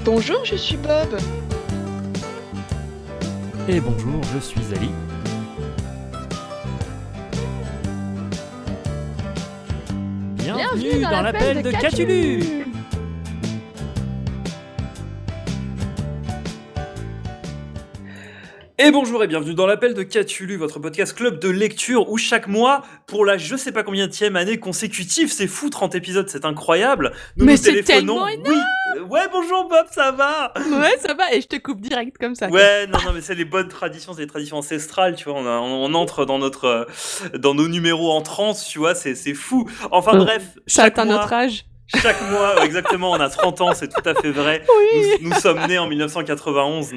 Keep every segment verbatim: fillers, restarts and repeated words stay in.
Bonjour, je suis Bob. Et bonjour, je suis Ali. Bienvenue, Bienvenue dans, dans l'appel, l'appel de, de Cthulhu. Et bonjour et bienvenue dans l'appel de Cthulhu, votre podcast club de lecture où chaque mois, pour la je sais pas combienième année consécutive, c'est fou, trente épisodes, c'est incroyable. Nous Mais nous c'est téléphonons. Tellement énorme. Oui. Ouais, bonjour Bob, ça va? Ouais, ça va, et je te coupe direct comme ça. Ouais, non, non, mais c'est les bonnes traditions, c'est les traditions ancestrales, tu vois, on, a, on, on entre dans notre, dans nos numéros en trente, tu vois, c'est, c'est fou. Enfin euh, bref, ça chaque atteint mois... notre âge. Chaque mois, exactement, on a trente ans, c'est tout à fait vrai. Oui. Nous, nous sommes nés en dix-neuf cent quatre-vingt-onze.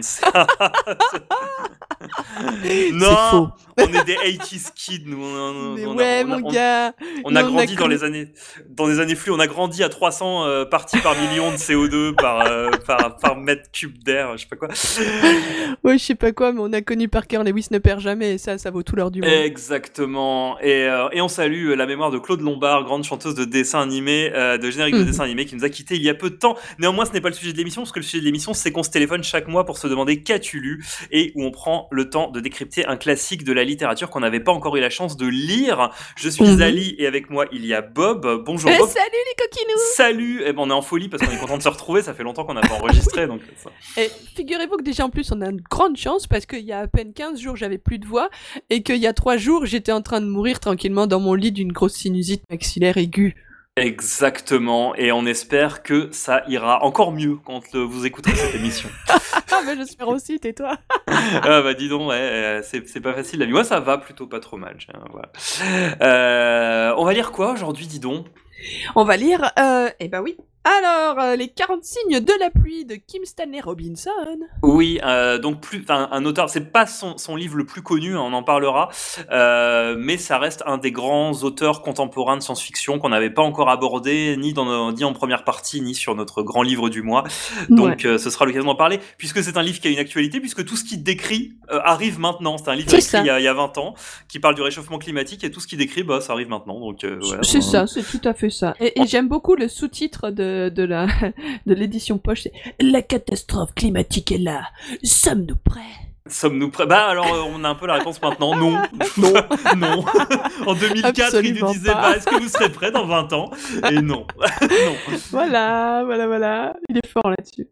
Non, c'est faux. On est des eighties kids, nous. On, on, Mais on ouais, a, on mon a, on, gars. On, on a grandi on a dans les années, dans des années flux. On a grandi à trois cents euh, parties par million de C O deux par, euh, par, par mètre cube d'air, je sais pas quoi. Ouais, je sais pas quoi, mais on a connu par cœur Lewis ne perd jamais, et ça, ça vaut tout l'heure du monde. Exactement. Et, euh, et on salue la mémoire de Claude Lombard, grande chanteuse de dessin animé, euh, de générique mmh. de dessin animé, qui nous a quittés il y a peu de temps. Néanmoins, ce n'est pas le sujet de l'émission, parce que le sujet de l'émission, c'est qu'on se téléphone chaque mois pour se demander qu'as-tu lu, et où on prend le temps de décrypter un classique de la littérature qu'on n'avait pas encore eu la chance de lire. Je suis mmh. Ali, et avec moi, il y a Bob. Bonjour euh, Bob. Salut les coquinous. Salut. Eh ben, on est en folie parce qu'on est content de se retrouver. Ça fait longtemps qu'on n'a pas enregistré. donc ça. Et figurez-vous que déjà en plus, on a une grande chance parce qu'il y a à peine quinze jours, j'avais plus de voix, et qu'il y a trois jours, j'étais en train de mourir tranquillement dans mon lit d'une grosse sinusite maxillaire aiguë. Exactement, et on espère que ça ira encore mieux quand vous écouterez cette émission. Ah bah j'espère aussi, tais-toi. Ah bah dis donc, ouais, c'est, c'est pas facile la vie. Moi ça va plutôt pas trop mal. Voilà. Euh, on va lire quoi aujourd'hui, dis donc? On va lire, euh, eh bah oui. Alors, euh, les quarante signes de la pluie de Kim Stanley Robinson. Oui, euh, donc plus, un, un auteur, c'est pas son, son livre le plus connu, hein, on en parlera, euh, mais ça reste un des grands auteurs contemporains de science-fiction qu'on n'avait pas encore abordé, ni, dans nos, ni en première partie, ni sur notre grand livre du mois. Donc ouais. euh, ce sera l'occasion d'en parler, puisque c'est un livre qui a une actualité, puisque tout ce qu'il décrit euh, arrive maintenant. C'est un livre c'est écrit il y, a, il y a vingt ans, qui parle du réchauffement climatique, et tout ce qu'il décrit, bah, ça arrive maintenant. Donc, euh, voilà, c'est euh... ça, c'est tout à fait ça. Et, et j'aime beaucoup le sous-titre de de la de l'édition poche, c'est la catastrophe climatique est là. Sommes-nous prêts? Sommes-nous prêts? Bah alors euh, on a un peu la réponse maintenant. Non, non, non. En deux mille quatre, Absolument il nous disait bah, est-ce que vous serez prêts dans vingt ans? Et non, non. Voilà, voilà, voilà. Il est fort là-dessus.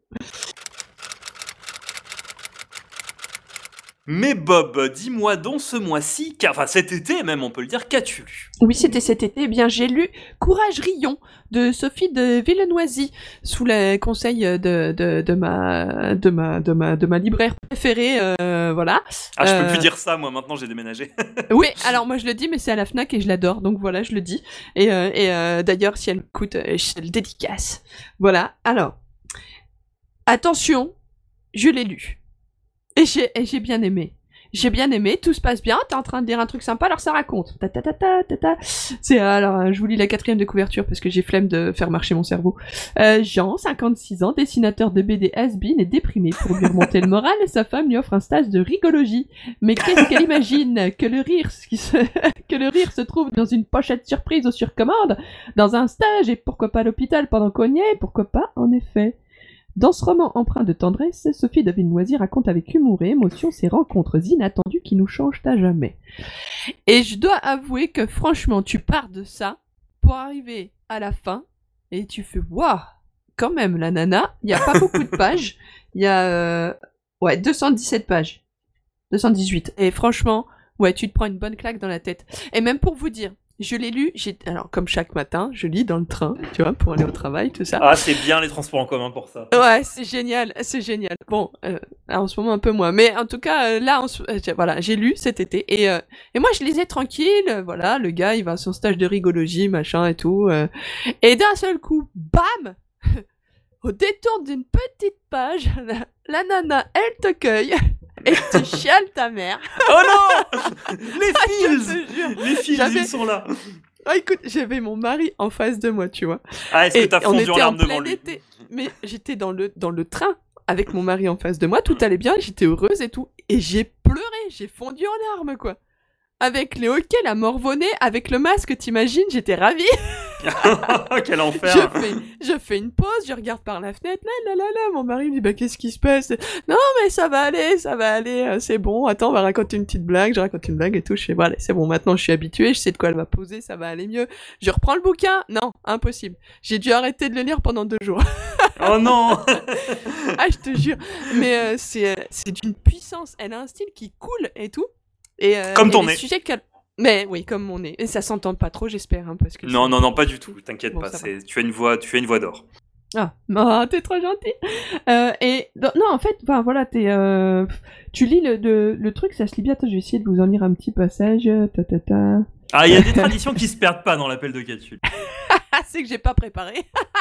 Mais Bob, dis-moi donc ce mois-ci, car, enfin cet été même on peut le dire, qu'as-tu lu? Oui, c'était cet été. Eh bien, j'ai lu Courage Rion de Sophie de Villenoisy sous les conseils de de de ma de ma de ma de ma libraire préférée. Euh, voilà. Ah, je peux euh... plus dire ça, moi. Maintenant, j'ai déménagé. Oui, alors moi je le dis, mais c'est à la Fnac et je l'adore, donc voilà, je le dis. Et euh, et euh, d'ailleurs, si elle m'écoute, je le dédicace. Voilà. Alors, attention, je l'ai lu. Et j'ai, et j'ai bien aimé. J'ai bien aimé, tout se passe bien, t'es en train de dire un truc sympa, alors ça raconte. Ta ta ta ta ta ta. C'est, alors, je vous lis la quatrième de couverture parce que j'ai flemme de faire marcher mon cerveau. Euh, Jean, cinquante-six ans, dessinateur de B D has-been, est déprimé. Pour lui remonter le moral, sa femme lui offre un stage de rigologie. Mais qu'est-ce qu'elle imagine? Que le rire, ce qui se... que le rire se trouve dans une pochette surprise au surcommande, dans un stage, et pourquoi pas à l'hôpital pendant qu'on y est, pourquoi pas, en effet. Dans ce roman empreint de tendresse, Sophie de Villenoisy raconte avec humour et émotion ces rencontres inattendues qui nous changent à jamais. Et je dois avouer que franchement, tu pars de ça pour arriver à la fin et tu fais waouh, quand même la nana, il y a pas beaucoup de pages, il y a euh, ouais, deux cent dix-sept pages. deux cent dix-huit. Et franchement, ouais, tu te prends une bonne claque dans la tête. Et même pour vous dire, je l'ai lu, j'ai... alors comme chaque matin, je lis dans le train, tu vois, pour aller au travail, tout ça. Ah, c'est bien les transports en commun pour ça. Ouais, c'est génial, c'est génial. Bon, euh, en ce moment un peu moins, mais en tout cas, euh, là, ce... euh, voilà, j'ai lu cet été, et, euh, et moi je lisais tranquille, euh, voilà, le gars, il va à son stage de rigologie, machin et tout, euh, et d'un seul coup, bam, au détour d'une petite page, la, la nana, elle te cueille. Et tu chiales ta mère. Oh non. Les fils ah, Les fils, J'avais... ils sont là. Ah, écoute, j'avais mon mari en face de moi, tu vois. Ah, est-ce et que t'as fondu en larmes devant lui? été, mais j'étais dans le, dans le train avec mon mari en face de moi, tout allait bien, j'étais heureuse et tout. Et j'ai pleuré, j'ai fondu en larmes, quoi. avec les hoquets, la morvonnée, avec le masque, t'imagines, j'étais ravie. Quel enfer. Je fais, je fais une pause, je regarde par la fenêtre, là, là, là, là, mon mari me dit, bah, qu'est-ce qui se passe? Non, mais ça va aller, ça va aller, euh, c'est bon, attends, on va raconter une petite blague, je raconte une blague et tout, je fais, voilà, c'est bon, maintenant je suis habituée, je sais de quoi elle va poser, ça va aller mieux. Je reprends le bouquin, non, impossible. J'ai dû arrêter de le lire pendant deux jours. Oh non. Ah, je te jure, mais euh, c'est, euh, c'est d'une puissance, elle a un style qui coule et tout. Et, euh, Comme et ton les nez. sujets qu'elle... Mais oui, comme mon nez. Et ça s'entend pas trop, j'espère, hein, parce que... Non, c'est- non, non, pas du tout. T'inquiète Bon, pas. ça C'est... Tu as une voix, tu as une voix d'or. Ah, oh, t'es trop gentil. Euh, et non, non, en fait, enfin voilà, t'es, euh, tu lis le, le, le truc, ça se lit bien. Attends, je vais essayer de vous en lire un petit passage. Ta ta ta. Ah, il y a des traditions qui se perdent pas dans l'appel de Catu. Ah, c'est que j'ai pas préparé.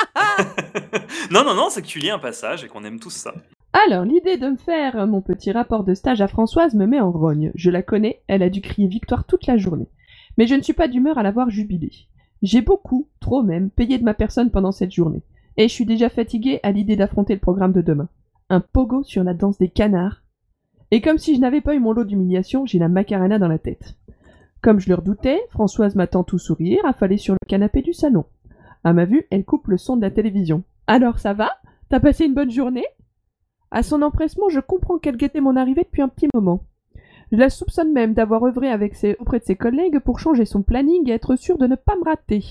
Non, non, non, c'est que tu lis un passage et qu'on aime tous ça. Alors, l'idée de me faire mon petit rapport de stage à Françoise me met en rogne. Je la connais, elle a dû crier victoire toute la journée. Mais je ne suis pas d'humeur à la voir jubiler. J'ai beaucoup, trop même, payé de ma personne pendant cette journée. Et je suis déjà fatiguée à l'idée d'affronter le programme de demain. Un pogo sur la danse des canards. Et comme si je n'avais pas eu mon lot d'humiliation, j'ai la macarena dans la tête. Comme je le redoutais, Françoise m'attend tout sourire, affalée sur le canapé du salon. À ma vue, elle coupe le son de la télévision. Alors, ça va? T'as passé une bonne journée? À son empressement, je comprends qu'elle guettait mon arrivée depuis un petit moment. Je la soupçonne même d'avoir œuvré avec ses... auprès de ses collègues pour changer son planning et être sûre de ne pas me rater.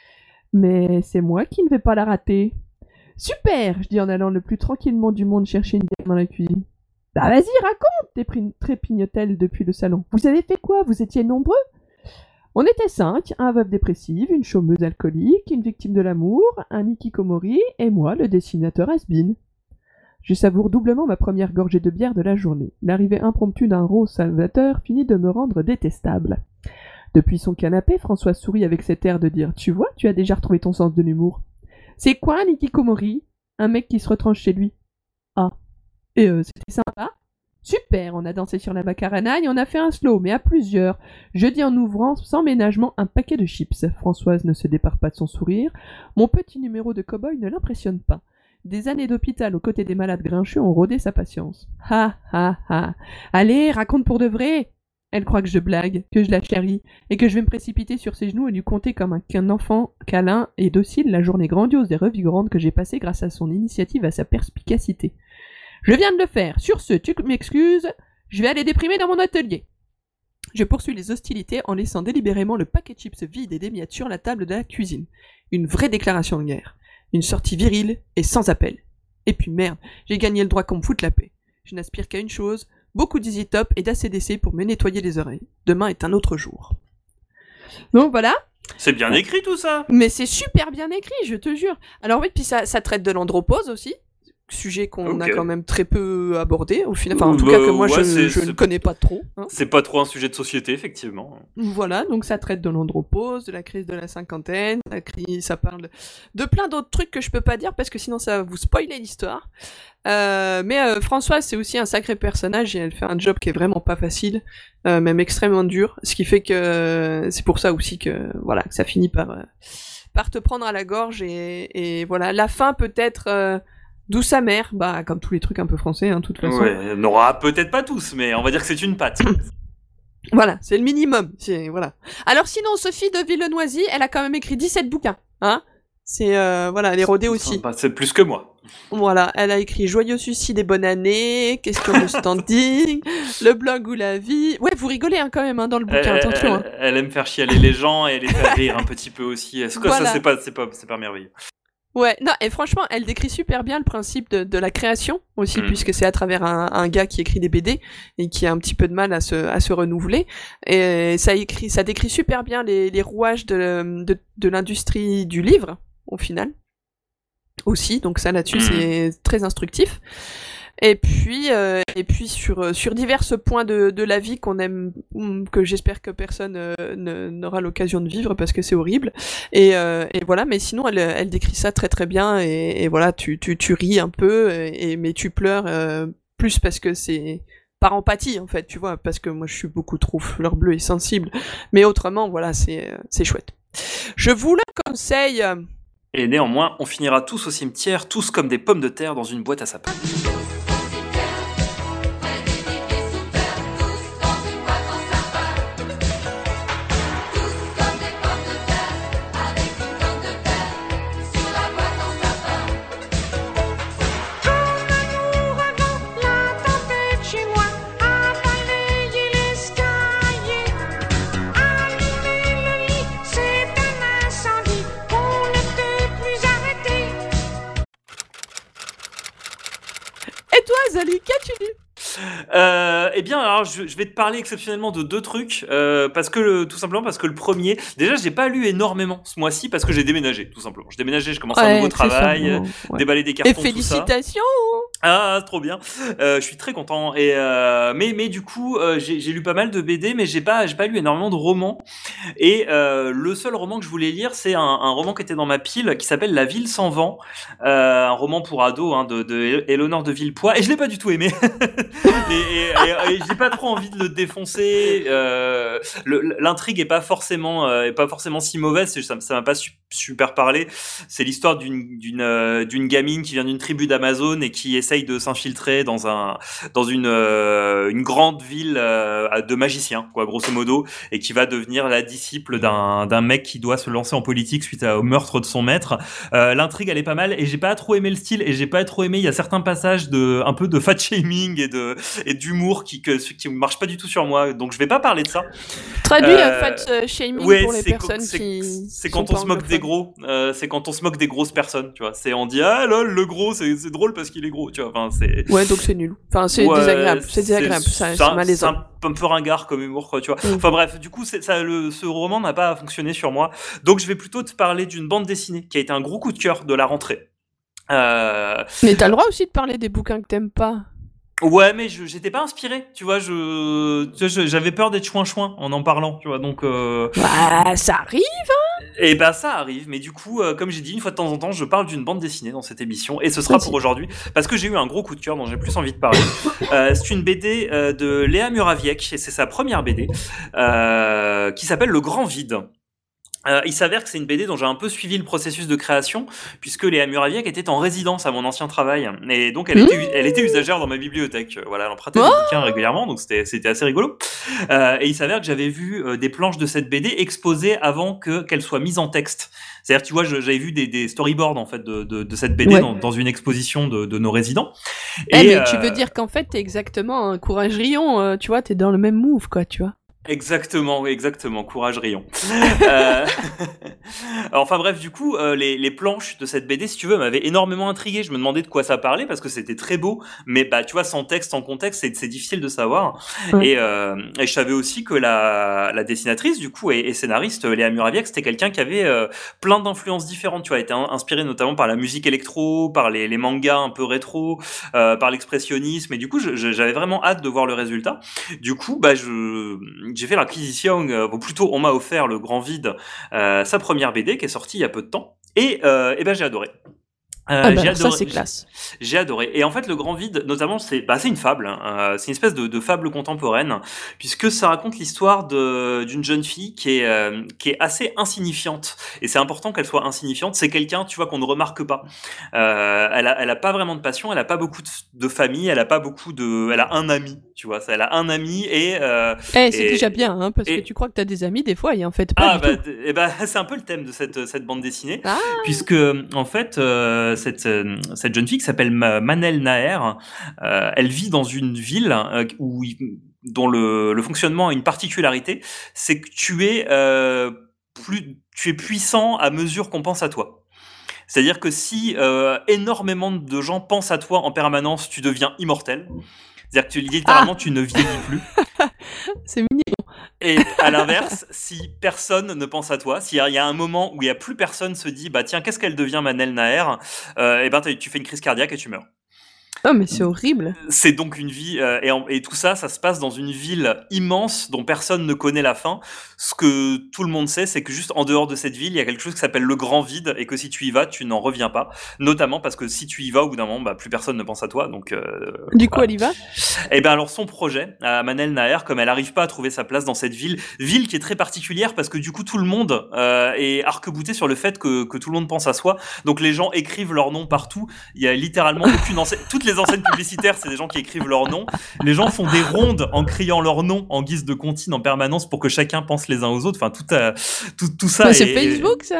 Mais c'est moi qui ne vais pas la rater. Super, je dis en allant le plus tranquillement du monde chercher une bière dans la cuisine. Bah vas-y, raconte, trépigne-t-elle depuis le salon. Vous avez fait quoi? Vous étiez nombreux? On était cinq, un veuve dépressive, une chômeuse alcoolique, une victime de l'amour, un hikikomori et moi, le dessinateur has-been. Je savoure doublement ma première gorgée de bière de la journée. L'arrivée impromptue d'un rose salvateur finit de me rendre détestable. Depuis son canapé, François sourit avec cet air de dire « Tu vois, tu as déjà retrouvé ton sens de l'humour. » C'est quoi un hikikomori? Un mec qui se retranche chez lui. Ah. Et euh, c'était sympa? Super, on a dansé sur la macarena et on a fait un slow, mais à plusieurs. Je dis en ouvrant sans ménagement un paquet de chips. Françoise ne se départ pas de son sourire. Mon petit numéro de cow-boy ne l'impressionne pas. Des années d'hôpital aux côtés des malades grincheux ont rodé sa patience. Ha ha ha. Allez, raconte pour de vrai. Elle croit que je blague, que je la chéris, et que je vais me précipiter sur ses genoux et lui conter comme un, qu'un enfant câlin et docile la journée grandiose et revigorante que j'ai passée grâce à son initiative et à sa perspicacité. Je viens de le faire. Sur ce, tu m'excuses, je vais aller déprimer dans mon atelier. Je poursuis les hostilités en laissant délibérément le paquet de chips vide et des miettes sur la table de la cuisine. Une vraie déclaration de guerre. Une sortie virile et sans appel. Et puis merde, j'ai gagné le droit qu'on me foute la paix. Je n'aspire qu'à une chose, beaucoup d'Easy Top et d'A C D C pour me nettoyer les oreilles. Demain est un autre jour. Donc voilà. C'est bien écrit tout ça. Mais c'est super bien écrit, je te jure. Alors oui, puis ça, ça traite de l'andropause aussi. Sujet qu'on Ok. a quand même très peu abordé au final. Enfin, en tout Bah, cas que moi ouais, je, c'est- je c'est- ne connais pas trop. Hein. C'est pas trop un sujet de société, effectivement. Voilà, donc ça traite de l'andropause, de la crise de la cinquantaine, ça, crie, ça parle de plein d'autres trucs que je peux pas dire parce que sinon ça va vous spoiler l'histoire. Euh, mais euh, Françoise, c'est aussi un sacré personnage et elle fait un job qui est vraiment pas facile, euh, même extrêmement dur, ce qui fait que c'est pour ça aussi que voilà, que ça finit par, euh, par te prendre à la gorge et, et voilà, la fin peut-être euh, douce amère, bah comme tous les trucs un peu français, hein, de toute façon. Ouais, on n'aura peut-être pas tous, mais on va dire que c'est une patte. Voilà, c'est le minimum. C'est, voilà. Alors sinon, Sophie de Villenoisy, elle a quand même écrit dix-sept bouquins. Hein c'est, euh, voilà, elle est rodée aussi. Bah, c'est plus que moi. Voilà, elle a écrit Joyeux suicide et bonne année, Question de standing, Le blog ou la vie. Ouais, vous rigolez hein, quand même hein, dans le bouquin, Elle, attention. elle- Hein. elle aime faire chialer les gens et les faire rire un petit peu aussi. Est-ce que Voilà. ça, c'est pas, c'est pas, c'est pas merveilleux. Ouais, non, et franchement, elle décrit super bien le principe de, de la création aussi, Mm. puisque c'est à travers un, un gars qui écrit des B D et qui a un petit peu de mal à se, à se renouveler. Et ça écrit, ça décrit super bien les, les rouages de, de, de l'industrie du livre, au final. Aussi, donc ça là-dessus, Mm. c'est très instructif. Et puis, euh, et puis sur, sur divers points de, de la vie qu'on aime, que j'espère que personne euh, ne- n'aura l'occasion de vivre parce que c'est horrible. Et, euh, et voilà, mais sinon elle, elle décrit ça très très bien et, et voilà, tu, tu, tu ris un peu, et, mais tu pleures euh, plus parce que c'est par empathie en fait, tu vois, parce que moi je suis beaucoup trop fleur bleue et sensible. Mais autrement, voilà, c'est c'est chouette. Je vous le conseille. Et néanmoins, on finira tous au cimetière, tous comme des pommes de terre dans une boîte à sapin. Rosalie, qu'as-tu lu? Euh, eh bien, alors, je, je vais te parler exceptionnellement de deux trucs, euh, parce que le, tout simplement parce que le premier, déjà, j'ai pas lu énormément ce mois-ci parce que j'ai déménagé, tout simplement. J'ai déménagé, je commence Ouais, un nouveau c'est ça, travail, bon, ouais. déballer des Et cartons, tout ça. félicitations. Ah, trop bien. Euh, je suis très content. Et euh, mais mais du coup, euh, j'ai, j'ai lu pas mal de B D, mais j'ai pas j'ai pas lu énormément de romans. Et euh, le seul roman que je voulais lire, c'est un, un roman qui était dans ma pile, qui s'appelle La Ville sans vent, euh, un roman pour ados hein, de, de Éléonore de Villepoix. Et je l'ai pas du tout aimé. et, et, et, et j'ai pas trop envie de le défoncer. Euh, le, l'intrigue est pas forcément euh, est pas forcément si mauvaise. C'est, ça, ça m'a pas su, super parlé. C'est l'histoire d'une d'une euh, d'une gamine qui vient d'une tribu d'Amazon et qui essaye de s'infiltrer dans un dans une euh, une grande ville euh, de magiciens quoi grosso modo et qui va devenir la disciple d'un d'un mec qui doit se lancer en politique suite à, au meurtre de son maître. Euh, l'intrigue elle est pas mal et j'ai pas trop aimé le style et j'ai pas trop aimé il y a certains passages de un peu de fat shaming et de et d'humour qui que qui marchent pas du tout sur moi donc je vais pas parler de ça. Traduit Euh, fat shaming ouais, pour les c'est personnes c'est, qui c'est sont quand on pas se moque des gros euh, c'est quand on se moque des grosses personnes tu vois c'est on dit ah lol le gros c'est c'est drôle parce qu'il est gros tu vois enfin c'est Ouais, donc c'est nul. Enfin, c'est Ouais, désagréable. C'est désagréable. c'est, Ça, c'est c'est un, c'est malaisant. un, un peu ringard comme humour, quoi, tu vois. Mm. Enfin bref, du coup, c'est, ça, le, ce roman n'a pas fonctionné sur moi. Donc je vais plutôt te parler d'une bande dessinée qui a été un gros coup de cœur de la rentrée. Euh... Mais t'as le droit aussi de parler des bouquins que t'aimes pas. Ouais, mais je, j'étais pas inspiré, tu vois. Je, tu vois, je, j'avais peur d'être chouin-chouin en en parlant, tu vois. Donc. Euh... Bah, ça arrive. Et ben ça arrive, mais du coup, euh, comme j'ai dit, une fois de temps en temps, je parle d'une bande dessinée dans cette émission, et ce sera Aussi. pour aujourd'hui, parce que j'ai eu un gros coup de cœur dont j'ai plus envie de parler. euh, c'est une B D euh, de Léa Muraviec, et c'est sa première B D, euh, qui s'appelle Le Grand Vide. Euh, il s'avère que c'est une B D dont j'ai un peu suivi le processus de création, puisque Léa Muraviec était en résidence à mon ancien travail, et donc elle, Mmh. était, elle était usagère dans ma bibliothèque. Voilà, elle empruntait des Oh bouquins régulièrement, donc c'était, c'était assez rigolo. Euh, et il s'avère que j'avais vu euh, des planches de cette B D exposées avant que qu'elle soit mise en texte. C'est-à-dire, tu vois, je, j'avais vu des, des storyboards en fait de, de, de cette B D Ouais. dans, dans une exposition de, de nos résidents. Eh, Et, mais euh, tu veux dire qu'en fait, t'es exactement un Courage Rion, euh, tu vois, t'es dans le même move, quoi, tu vois. Exactement, oui, exactement. Courage Rion. euh... Alors, enfin bref, du coup, euh, les, les planches de cette B D, si tu veux, m'avaient énormément intrigué. Je me demandais de quoi ça parlait parce que c'était très beau, mais bah tu vois, sans texte, sans contexte, c'est, c'est difficile de savoir. Ouais. Et, euh, et je savais aussi que la, la dessinatrice, du coup, et, et scénariste Léa Muraviec, c'était quelqu'un qui avait euh, plein d'influences différentes. Tu vois, été in- inspiré notamment par la musique électro, par les, les mangas un peu rétro, euh, par l'expressionnisme. Et du coup, je, je, j'avais vraiment hâte de voir le résultat. Du coup, bah je j'ai fait l'acquisition, euh, ou plutôt on m'a offert Le Grand Vide, euh, sa première B D qui est sortie il y a peu de temps, et, euh, et ben j'ai adoré. Euh, Ah bah, j'ai alors ça, adoré, c'est classe. j'ai, j'ai adoré. Et en fait, Le Grand Vide, notamment, c'est, bah, c'est une fable. Hein. Euh, c'est une espèce de, de fable contemporaine, puisque ça raconte l'histoire de, d'une jeune fille qui est, euh, qui est assez insignifiante. Et c'est important qu'elle soit insignifiante. C'est quelqu'un, tu vois, qu'on ne remarque pas. Euh, elle a, elle a pas vraiment de passion. Elle a pas beaucoup de, de famille. Elle a pas beaucoup de, elle a un ami, tu vois. Elle a un ami et. Euh, Eh, c'est et- déjà bien, hein, parce et- que tu crois que t'as des amis, des fois, et en fait, pas Ah du bah, tout. d- eh bah c'est un peu le thème de cette cette bande dessinée, Ah. puisque en fait euh, cette euh, cette jeune fille qui s'appelle Ma- Manel Naher, euh, elle vit dans une ville euh, où il- dont le le fonctionnement a une particularité, c'est que tu es euh, plus tu es puissant à mesure qu'on pense à toi. C'est-à-dire que si euh, énormément de gens pensent à toi en permanence, tu deviens immortel. C'est-à-dire que tu, littéralement tu ne vieillis plus. C'est mignon. Et à l'inverse, si personne ne pense à toi, s'il y a un moment où il y a plus personne se dit bah tiens qu'est-ce qu'elle devient Manel Naher, euh, et ben t'as- tu fais une crise cardiaque et tu meurs. Non, mais c'est horrible. C'est donc une vie euh, et, en- et tout ça, ça se passe dans une ville immense dont personne ne connaît la fin. Ce que tout le monde sait, c'est que juste en dehors de cette ville, il y a quelque chose qui s'appelle le Grand Vide et que si tu y vas, tu n'en reviens pas. Notamment parce que si tu y vas, au bout d'un moment, bah, plus personne ne pense à toi. Donc, euh, Du coup, voilà. elle y va. Et ben alors son projet à Manel Naher, comme elle arrive pas à trouver sa place dans cette ville, ville qui est très particulière parce que du coup tout le monde euh, est arc-bouté sur le fait que, que tout le monde pense à soi. Donc les gens écrivent leur nom partout. Il y a littéralement aucune enseigne. Toutes les enseignes publicitaires, c'est des gens qui écrivent leur nom. Les gens font des rondes en criant leur nom en guise de comptine en permanence pour que chacun pense les uns aux autres. Enfin tout, a, tout, tout ça. Mais c'est est- Facebook, ça.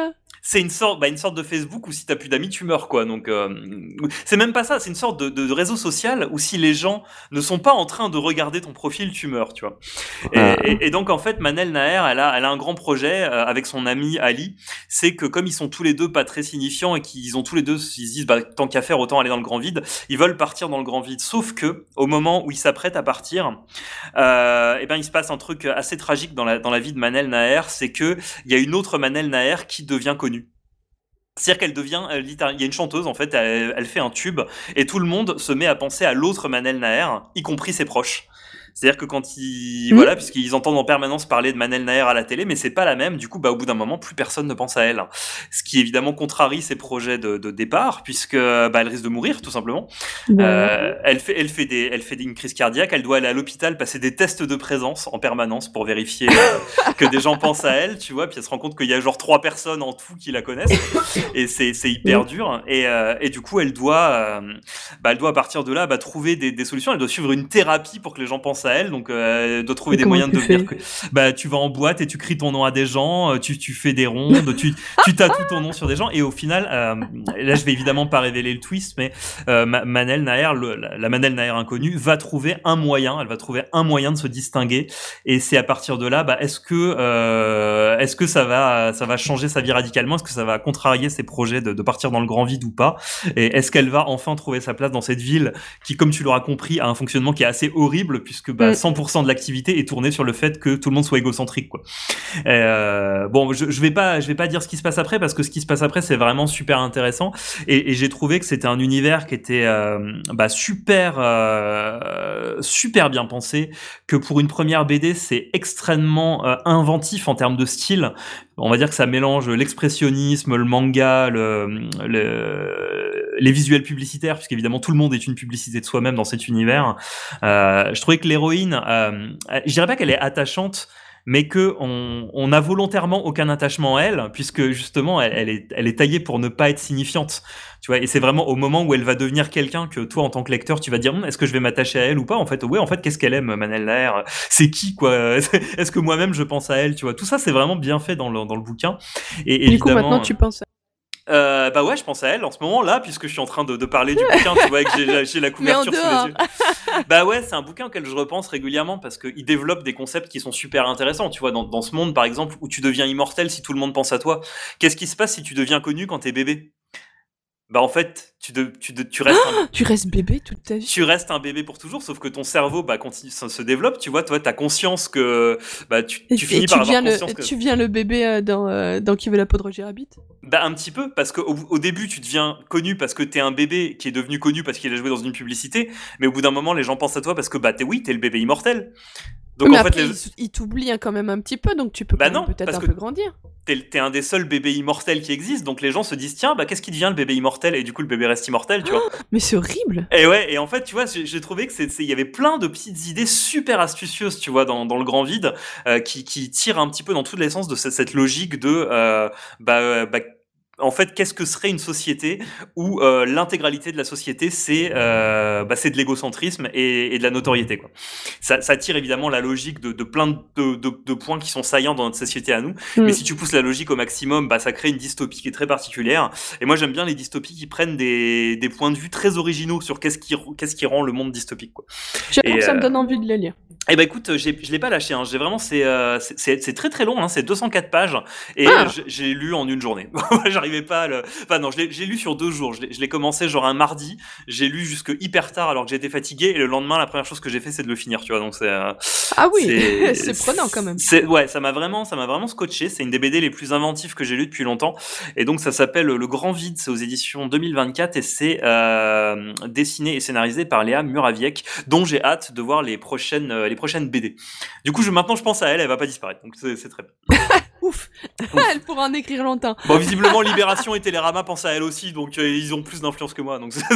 c'est une sorte, bah, une sorte de Facebook où si t'as plus d'amis, tu meurs, quoi. Donc, euh, c'est même pas ça, c'est une sorte de, de réseau social où si les gens ne sont pas en train de regarder ton profil, tu meurs, tu vois. Et, Ah. et, et donc, en fait, Manel Naher, elle a, elle a un grand projet euh, avec son ami Ali, c'est que comme ils sont tous les deux pas très signifiants et qu'ils ont tous les deux, ils se disent, bah, tant qu'à faire, autant aller dans le grand vide, ils veulent partir dans le grand vide. Sauf que, au moment où ils s'apprêtent à partir, euh, et ben, il se passe un truc assez tragique dans la, dans la vie de Manel Naher, c'est que il y a une autre Manel Naher qui devient connue. C'est-à-dire qu'elle devient, euh, littéralement, il y a une chanteuse en fait, elle, elle fait un tube et tout le monde se met à penser à l'autre Manel Naher, y compris ses proches. C'est-à-dire que quand ils, Mmh. voilà, puisqu'ils entendent en permanence parler de Manel Naher à la télé, mais c'est pas la même. Du coup, bah, au bout d'un moment, plus personne ne pense à elle. Ce qui évidemment contrarie ses projets de, de départ, puisque bah, elle risque de mourir tout simplement. Ouais. Euh, elle fait, elle fait des, elle fait une crise cardiaque. Elle doit aller à l'hôpital passer des tests de présence en permanence pour vérifier euh, que des gens pensent à elle, tu vois. Puis elle se rend compte qu'il y a genre trois personnes en tout qui la connaissent, et c'est, c'est hyper dur. Et, euh, et du coup, elle doit, euh, bah, elle doit à partir de là, bah, trouver des, des solutions. Elle doit suivre une thérapie pour que les gens pensent à elle, donc euh, elle doit trouver Et des comment moyens de tu devenir. fais que- Bah, tu vas en boîte et tu cries ton nom à des gens, euh, tu, tu fais des rondes, tu, tu tatoues ton nom sur des gens, et au final, euh, là, je vais évidemment pas révéler le twist, mais euh, Ma- Manel Naher, le- la, la Manel Naher inconnue, va trouver un moyen, elle va trouver un moyen de se distinguer, et c'est à partir de là, bah, est-ce que, euh, est-ce que ça va, ça va changer sa vie radicalement, est-ce que ça va contrarier ses projets de, de partir dans le grand vide ou pas, et est-ce qu'elle va enfin trouver sa place dans cette ville qui, comme tu l'auras compris, a un fonctionnement qui est assez horrible, puisque bah, Mm. cent pour cent de l'activité est tournée sur le fait que tout le monde soit égocentrique, quoi. Euh, bon, je, je vais pas, je vais pas dire ce qui se passe après, parce que ce qui se passe après, c'est vraiment super intéressant, et, et j'ai trouvé que c'était un univers qui était euh, bah, super, euh, super bien pensé, que pour une première B D, c'est extrêmement euh, inventif en termes de style. On va dire que ça mélange l'expressionnisme, le manga, le, le, les visuels publicitaires, puisqu'évidemment tout le monde est une publicité de soi-même dans cet univers. Euh, je trouvais que l'héroïne, euh, je dirais pas qu'elle est attachante, mais que on, on a volontairement aucun attachement à elle, puisque justement elle, elle est, elle est taillée pour ne pas être signifiante, tu vois. Et c'est vraiment au moment où elle va devenir quelqu'un que toi, en tant que lecteur, tu vas dire, hm, est-ce que je vais m'attacher à elle ou pas? En fait, ouais, en fait, qu'est-ce qu'elle aime, Manel Naher? C'est qui, quoi? Est-ce que moi-même je pense à elle, tu vois? Tout ça, c'est vraiment bien fait dans le dans le bouquin. Et Du évidemment, coup, maintenant, tu penses à... euh, bah ouais, je pense à elle en ce moment là, puisque je suis en train de, de parler du bouquin, tu vois, et que j'ai, j'ai la couverture Mais en sous dehors. les yeux. Bah ouais, c'est un bouquin auquel je repense régulièrement parce qu'il développe des concepts qui sont super intéressants, tu vois, dans, dans ce monde par exemple où tu deviens immortel si tout le monde pense à toi. Qu'est-ce qui se passe si tu deviens connu quand t'es bébé? Bah en fait, tu, de, tu, de, tu restes un, Tu restes bébé toute ta vie. tu restes un bébé pour toujours, sauf que ton cerveau bah, continue, se se développe, tu vois, toi t'as conscience que bah, tu, Et, tu et finis tu par avoir viens conscience le, que... tu viens le bébé euh, dans, euh, dans Qui veut la peau de Roger Rabbit. Bah un petit peu, parce qu'au au début tu deviens connu parce que t'es un bébé qui est devenu connu parce qu'il a joué dans une publicité, mais au bout d'un moment les gens pensent à toi parce que bah t'es oui, t'es le bébé immortel. Donc Mais en fait après, les... il, il t'oublie hein, quand même un petit peu, donc tu peux Bah quand même non, peut-être parce un que- peu grandir. t'es, t'es un des seuls bébés immortels qui existent, donc les gens se disent tiens bah qu'est-ce qui devient le bébé immortel, et du coup le bébé reste immortel, tu vois. Mais c'est horrible. Et ouais, et en fait, tu vois, j'ai, j'ai trouvé que c'est, c'est- il y avait plein de petites idées super astucieuses, tu vois, dans, dans le grand vide, euh, qui, qui tirent un petit peu dans tout l'essence de cette, cette logique de, euh, bah, euh, bah, en fait, qu'est-ce que serait une société où euh, l'intégralité de la société, c'est, euh, bah, c'est de l'égocentrisme et, et de la notoriété, quoi. Ça, ça tire évidemment la logique de, de plein de, de, de points qui sont saillants dans notre société à nous. Mm. Mais si tu pousses la logique au maximum, bah, ça crée une dystopie qui est très particulière. Et moi, j'aime bien les dystopies qui prennent des, des points de vue très originaux sur qu'est-ce qui, qu'est-ce qui rend le monde dystopique, quoi. J'avoue Et, que ça me euh, donne envie de le lire. Eh ben écoute, j'ai, je l'ai pas lâché. Hein. J'ai vraiment, c'est, euh, c'est, c'est, c'est très très long. Hein. C'est deux cent quatre pages et Ah. j'ai, j'ai lu en une journée. J'arrivais pas à le. Enfin non, je l'ai, j'ai lu sur deux jours. Je l'ai, je l'ai commencé genre un mardi. J'ai lu jusque hyper tard alors que j'étais fatigué, et le lendemain, la première chose que j'ai fait, c'est de le finir. Tu vois, donc c'est. euh, Ah oui, c'est, c'est prenant quand même. C'est, ouais, ça m'a vraiment, ça m'a vraiment scotché. C'est une des B D les plus inventives que j'ai lues depuis longtemps. Et donc ça s'appelle Le Grand Vide. C'est aux éditions deux mille vingt-quatre et c'est euh, dessiné et scénarisé par Léa Muraviec, dont j'ai hâte de voir les prochaines, euh, les prochaines B D. Du coup, je, maintenant, je pense à elle, elle va pas disparaître, donc c'est, c'est très bien. Ouf. Elle pourra en écrire longtemps. Bon, visiblement, Libération et Télérama pensent à elle aussi, donc euh, ils ont plus d'influence que moi, donc c'est...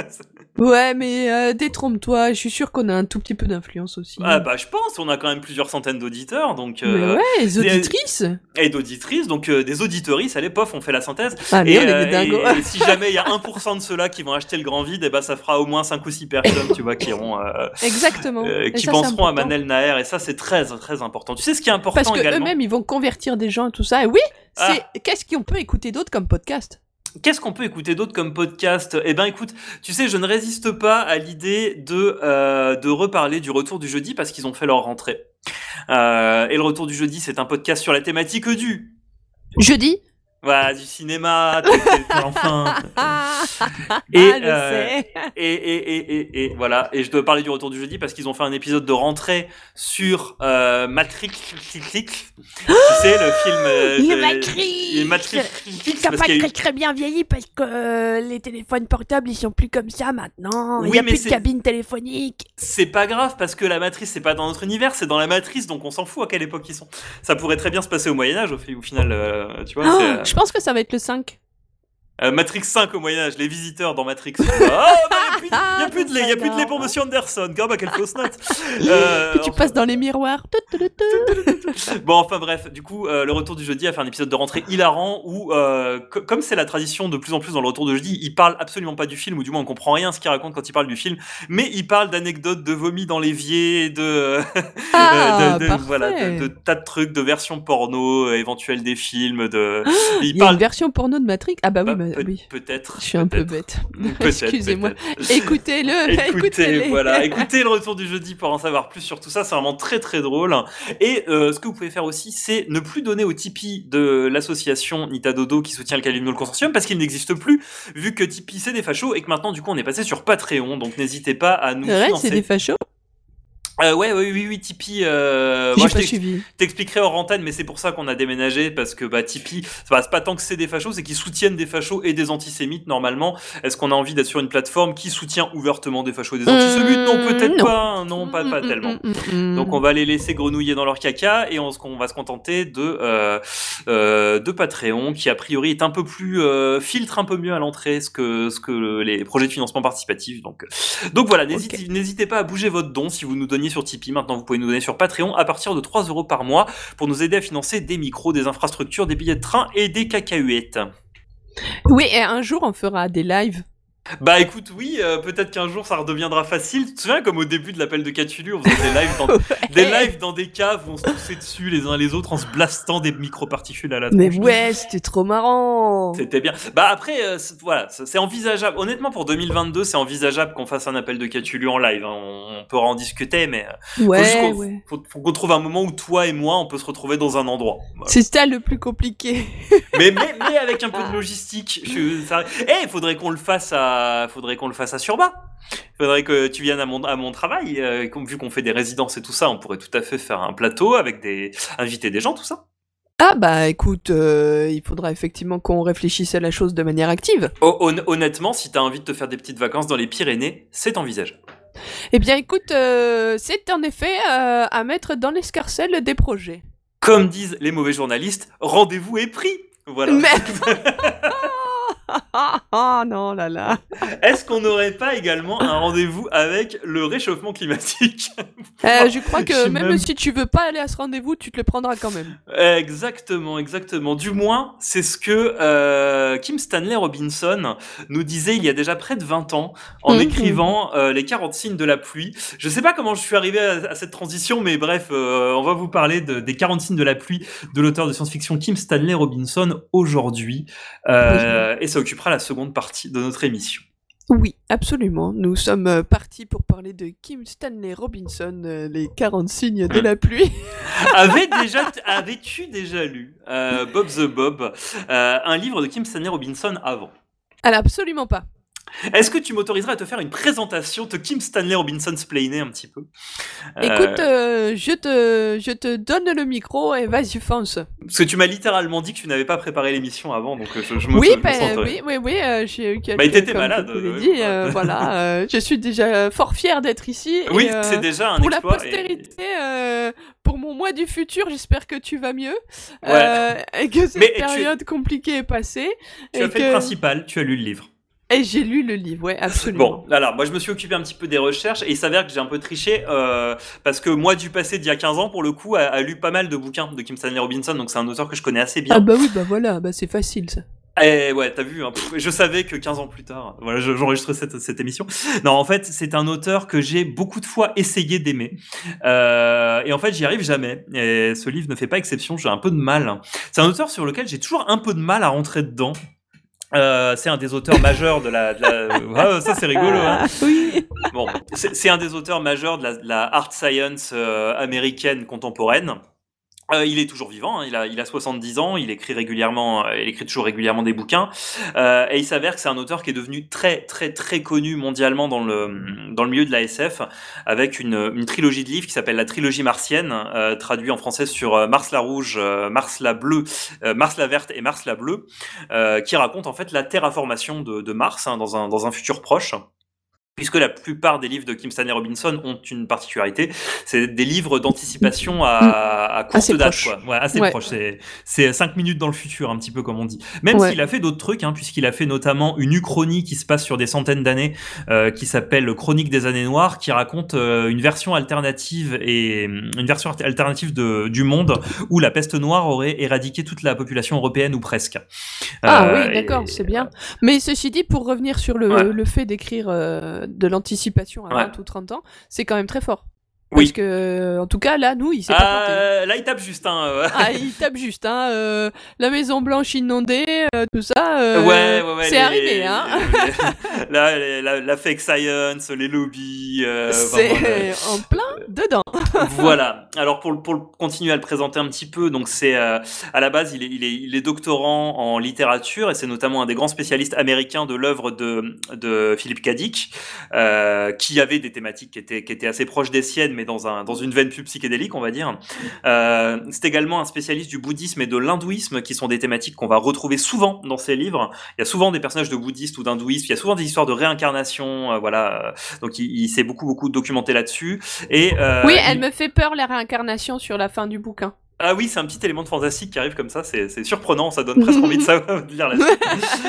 Ouais, mais euh, détrompe-toi, je suis sûre qu'on a un tout petit peu d'influence aussi. Ah bah, je pense, on a quand même plusieurs centaines d'auditeurs, donc... Mais Euh, ouais, les auditrices. et d'auditrices, donc euh, des auditeuristes, allez, pof, on fait la synthèse. Allez, et, on est euh, des dingos. et, et si jamais il y a un pour cent de ceux-là qui vont acheter le Grand Vide, et bah ça fera au moins cinq ou six personnes, tu vois, qui iront... Euh, Exactement. euh, Et qui ça, c'est penseront à important. Manel Naher, et ça c'est très très important. Tu sais ce qui est important Parce que également eux-mêmes, ils vont convertir des gens et tout ça. Et oui, c'est Ah. qu'est-ce qu'on peut écouter d'autre comme podcast? Qu'est-ce qu'on peut écouter d'autre comme podcast? Eh ben, écoute, tu sais, je ne résiste pas à l'idée de euh, de reparler du Retour du Jeudi parce qu'ils ont fait leur rentrée. Euh, et le Retour du Jeudi, c'est un podcast sur la thématique du Jeudi. Voilà, du cinéma, t'es- t'es- t'es enfin. Ah, Et, je euh, sais. Et, et, et, et, et voilà. Et je dois parler du Retour du Jeudi parce qu'ils ont fait un épisode de rentrée sur euh, Matrix. Tu sais, le film. euh, Les de- Matrix. Les Matrix. Ça n'a parce pas qu'il y a eu- très très bien vieilli parce que euh, les téléphones portables ils sont plus comme ça maintenant. Il Oui, n'y a mais plus de c'est- cabine téléphonique. C'est pas grave parce que la matrice c'est pas dans notre univers, c'est dans la matrice, donc on s'en fout à quelle époque ils sont. Ça pourrait très bien se passer au Moyen-Âge au, fi- au final, euh, tu vois. Oh, c'est, euh, je pense que ça va être le cinq. euh, Matrix cinq au Moyen-Âge, les visiteurs dans Matrix. Oh, bah, y a plus, de- y a plus de lait, y a plus de lait pour Monsieur Anderson. Quand même, quelle fausse note. Euh, Puis tu enfin- passes dans les miroirs. Tout, tout, tout, tout. Bon, enfin bref, du coup, euh, le Retour du Jeudi a fait un épisode de rentrée hilarant où, euh, co- comme c'est la tradition de plus en plus dans le Retour du Jeudi, il parle absolument pas du film, ou du moins on comprend rien à ce qu'il raconte quand il parle du film, mais il parle d'anecdotes de vomi dans l'évier, de, Ah, de, de- parfait. voilà, de, de tas de trucs, de versions porno euh, éventuelles des films, de. Il Il y a parle. une version porno de Matrix. Ah bah oui, Bah, bah, peut- oui. Peut-être. Je suis un peu peut-être. bête. Peut-être, Excusez-moi. peut-être. Écoutez-le. Écoutez, Écoutez-les. voilà, écoutez le Retour du Jeudi pour en savoir plus sur tout ça, c'est vraiment très très drôle. Et euh, ce que vous pouvez faire aussi, c'est ne plus donner au Tipeee de l'association Nitadodo qui soutient le Calimno le Consortium parce qu'il n'existe plus, vu que Tipeee c'est des fachos et que maintenant du coup on est passé sur Patreon, donc n'hésitez pas à nous C'est vrai, financer. c'est des fachos. Euh, ouais, oui, oui, oui, Tipeee. Euh, J'ai moi, je pas t'ex- suivi. t'expliquerai hors antenne, mais c'est pour ça qu'on a déménagé parce que bah Tipeee, c'est pas, c'est pas tant que c'est des fachos, c'est qu'ils soutiennent des fachos et des antisémites normalement. Est-ce qu'on a envie d'être sur une plateforme qui soutient ouvertement des fachos et des antisémites? Non, peut-être Mmh, non. pas. Non, pas, pas tellement. Donc on va les laisser grenouiller dans leur caca et on, s- on va se contenter de euh, euh, de Patreon qui a priori est un peu plus euh, filtre un peu mieux à l'entrée ce que ce que les projets de financement participatif. Donc euh, donc voilà, n'hésitez n'hésitez pas à bouger votre don si vous nous donniez sur Tipeee. Maintenant vous pouvez nous donner sur Patreon à partir de trois euros par mois pour nous aider à financer des micros, des infrastructures, des billets de train et des cacahuètes. Oui, et un jour on fera des lives. Bah écoute, oui, euh, peut-être qu'un jour ça redeviendra facile. Tu te souviens comme au début de l'appel de Cthulhu, on faisait des lives dans, des lives dans des caves où on se poussait dessus les uns les autres en se blastant des microparticules à la Mais tronche. ouais, c'était trop marrant. C'était bien. Bah après, euh, c'est- voilà, c'est c'est envisageable. Honnêtement, pour deux mille vingt-deux, c'est envisageable qu'on fasse un appel de Cthulhu en live. hein. On, on pourra en discuter, mais euh, faut, juste Ouais, qu'on- ouais. faut, faut qu'on trouve un moment où toi et moi, on peut se retrouver dans un endroit. Voilà. C'est ça le plus compliqué. mais, mais, mais avec un peu de logistique. Je, ça... Eh, faudrait qu'on le fasse à, faudrait qu'on le fasse à Surba. Faudrait que tu viennes à mon, à mon travail. Euh, comme, vu qu'on fait des résidences et tout ça, on pourrait tout à fait faire un plateau avec des, inviter des gens, tout ça. Ah bah écoute, euh, il faudra effectivement qu'on réfléchisse à la chose de manière active. Hon- hon- honnêtement, si t'as envie de te faire des petites vacances dans les Pyrénées, c'est envisageable. Eh bien écoute, euh, c'est en effet euh, à mettre dans l'escarcelle des projets. Comme disent les mauvais journalistes, rendez-vous est pris. Voilà. Mais... Ah non là là. Est-ce qu'on n'aurait pas également un rendez-vous avec le réchauffement climatique? Euh, je crois que Je sais même, même- si tu veux pas aller à ce rendez-vous, tu te le prendras quand même. Exactement, exactement. Du moins, c'est ce que euh, Kim Stanley Robinson nous disait il y a déjà près de vingt ans en Mhm. écrivant euh, les quarante signes de la pluie. Je sais pas comment je suis arrivé à, à cette transition, mais bref, euh, on va vous parler de- des quarante signes de la pluie de l'auteur de science-fiction Kim Stanley Robinson aujourd'hui. Euh, et ça occupera la seconde partie de notre émission. Oui, absolument. Nous sommes euh, partis pour parler de Kim Stanley Robinson, euh, les quarante signes de la pluie. Avais déjà, avais-tu déjà lu euh, Bob the Bob, euh, un livre de Kim Stanley Robinson avant? Alors absolument pas. Est-ce que tu m'autoriserais à te faire une présentation de Kim Stanley Robinson splainer un petit peu? Euh, Écoute, euh, je te, je te donne le micro et vas-y fonce. Parce que tu m'as littéralement dit que tu n'avais pas préparé l'émission avant, donc euh, je, je me Oui, je me ben, sens, euh, oui, oui, oui, euh, j'ai eu quelques... Bah, t'étais comme malade, je vous l'ai euh, dit, ouais. euh, voilà, euh, je suis déjà fort fière d'être ici. et, Oui, euh, c'est déjà un pour la exploit. et- postérité, euh, pour mon mois du futur, j'espère que tu vas mieux. Ouais. euh, et que cette Mais tu- période compliquée est passée. Tu et as fait que- le principal, tu as lu le livre. Et j'ai lu le livre, ouais, absolument. Bon, alors moi je me suis occupé un petit peu des recherches et il s'avère que j'ai un peu triché euh, parce que moi du passé d'il y a quinze ans pour le coup a, a lu pas mal de bouquins de Kim Stanley Robinson, donc c'est un auteur que je connais assez bien. Ah bah oui, bah voilà, bah c'est facile ça. Eh ouais, t'as vu, hein, pff, je savais que quinze ans plus tard, voilà, je- j'enregistrais cette, cette émission. Non, en fait, c'est un auteur que j'ai beaucoup de fois essayé d'aimer. Euh, et en fait, j'y arrive jamais. Et ce livre ne fait pas exception, j'ai un peu de mal. C'est un auteur sur lequel j'ai toujours un peu de mal à rentrer dedans. Euh, c'est un des auteurs majeurs de la... De la... Ah, ça, c'est rigolo, hein. Ah, oui. Bon, c'est c'est un des auteurs majeurs de la, de la art science euh, américaine contemporaine. Euh, il est toujours vivant, hein, il a il a soixante-dix ans, il écrit régulièrement, euh, il écrit toujours régulièrement des bouquins, euh, et il s'avère que c'est un auteur qui est devenu très très très connu mondialement dans le dans le milieu de la S F, avec une une trilogie de livres qui s'appelle la trilogie martienne, euh, traduit en français sur euh, Mars la rouge, euh, Mars la bleue, euh, Mars la verte et Mars la bleue, euh, qui raconte en fait la terraformation de de Mars, hein, dans un dans un futur proche. Puisque la plupart des livres de Kim Stanley Robinson ont une particularité, c'est des livres d'anticipation à, à courte Assez date, proche. quoi. Ouais, assez Ouais. proche. C'est, c'est cinq minutes dans le futur, un petit peu comme on dit. Même Ouais. s'il a fait d'autres trucs, hein, puisqu'il a fait notamment une uchronie qui se passe sur des centaines d'années, euh, qui s'appelle Chronique des années noires, qui raconte euh, une version alternative et une version alternative de, du monde où la peste noire aurait éradiqué toute la population européenne ou presque. Ah Euh, oui, d'accord, et- c'est bien. Mais ceci dit, pour revenir sur le, Ouais. le fait d'écrire euh, de l'anticipation à Ouais. vingt ou trente ans, c'est quand même très fort. Oui. Parce que, en tout cas, là, nous, il s'est pas planté. Ah, là, il tape juste, hein. euh, Ah, il tape juste, hein. euh, la Maison Blanche inondée, euh, tout ça. euh, ouais, ouais, ouais. c'est les- arrivé, hein. les- la, la, la, la fake science, les lobbies. euh, enfin, c'est voilà. en plein dedans. Voilà. Alors pour, le- pour le- continuer à le présenter un petit peu, donc c'est euh, à la base il est, il est il est doctorant en littérature et c'est notamment un des grands spécialistes américains de l'œuvre de de Philip K. Dick, euh, qui avait des thématiques qui étaient qui étaient assez proches des siennes, mais dans un dans une veine plus psychédélique, on va dire. Euh, c'est également un spécialiste du bouddhisme et de l'hindouisme, qui sont des thématiques qu'on va retrouver souvent dans ses livres. Il y a souvent des personnages de bouddhistes ou d'hindouistes, il y a souvent des histoires de réincarnation, euh, voilà. Donc il, il s'est beaucoup beaucoup documenté là-dessus. Et euh, oui, il- elle me fait peur, la réincarnation sur la fin du bouquin. Ah oui, c'est un petit élément de fantastique qui arrive comme ça, c'est, c'est surprenant, ça donne presque envie de savoir de lire la suite.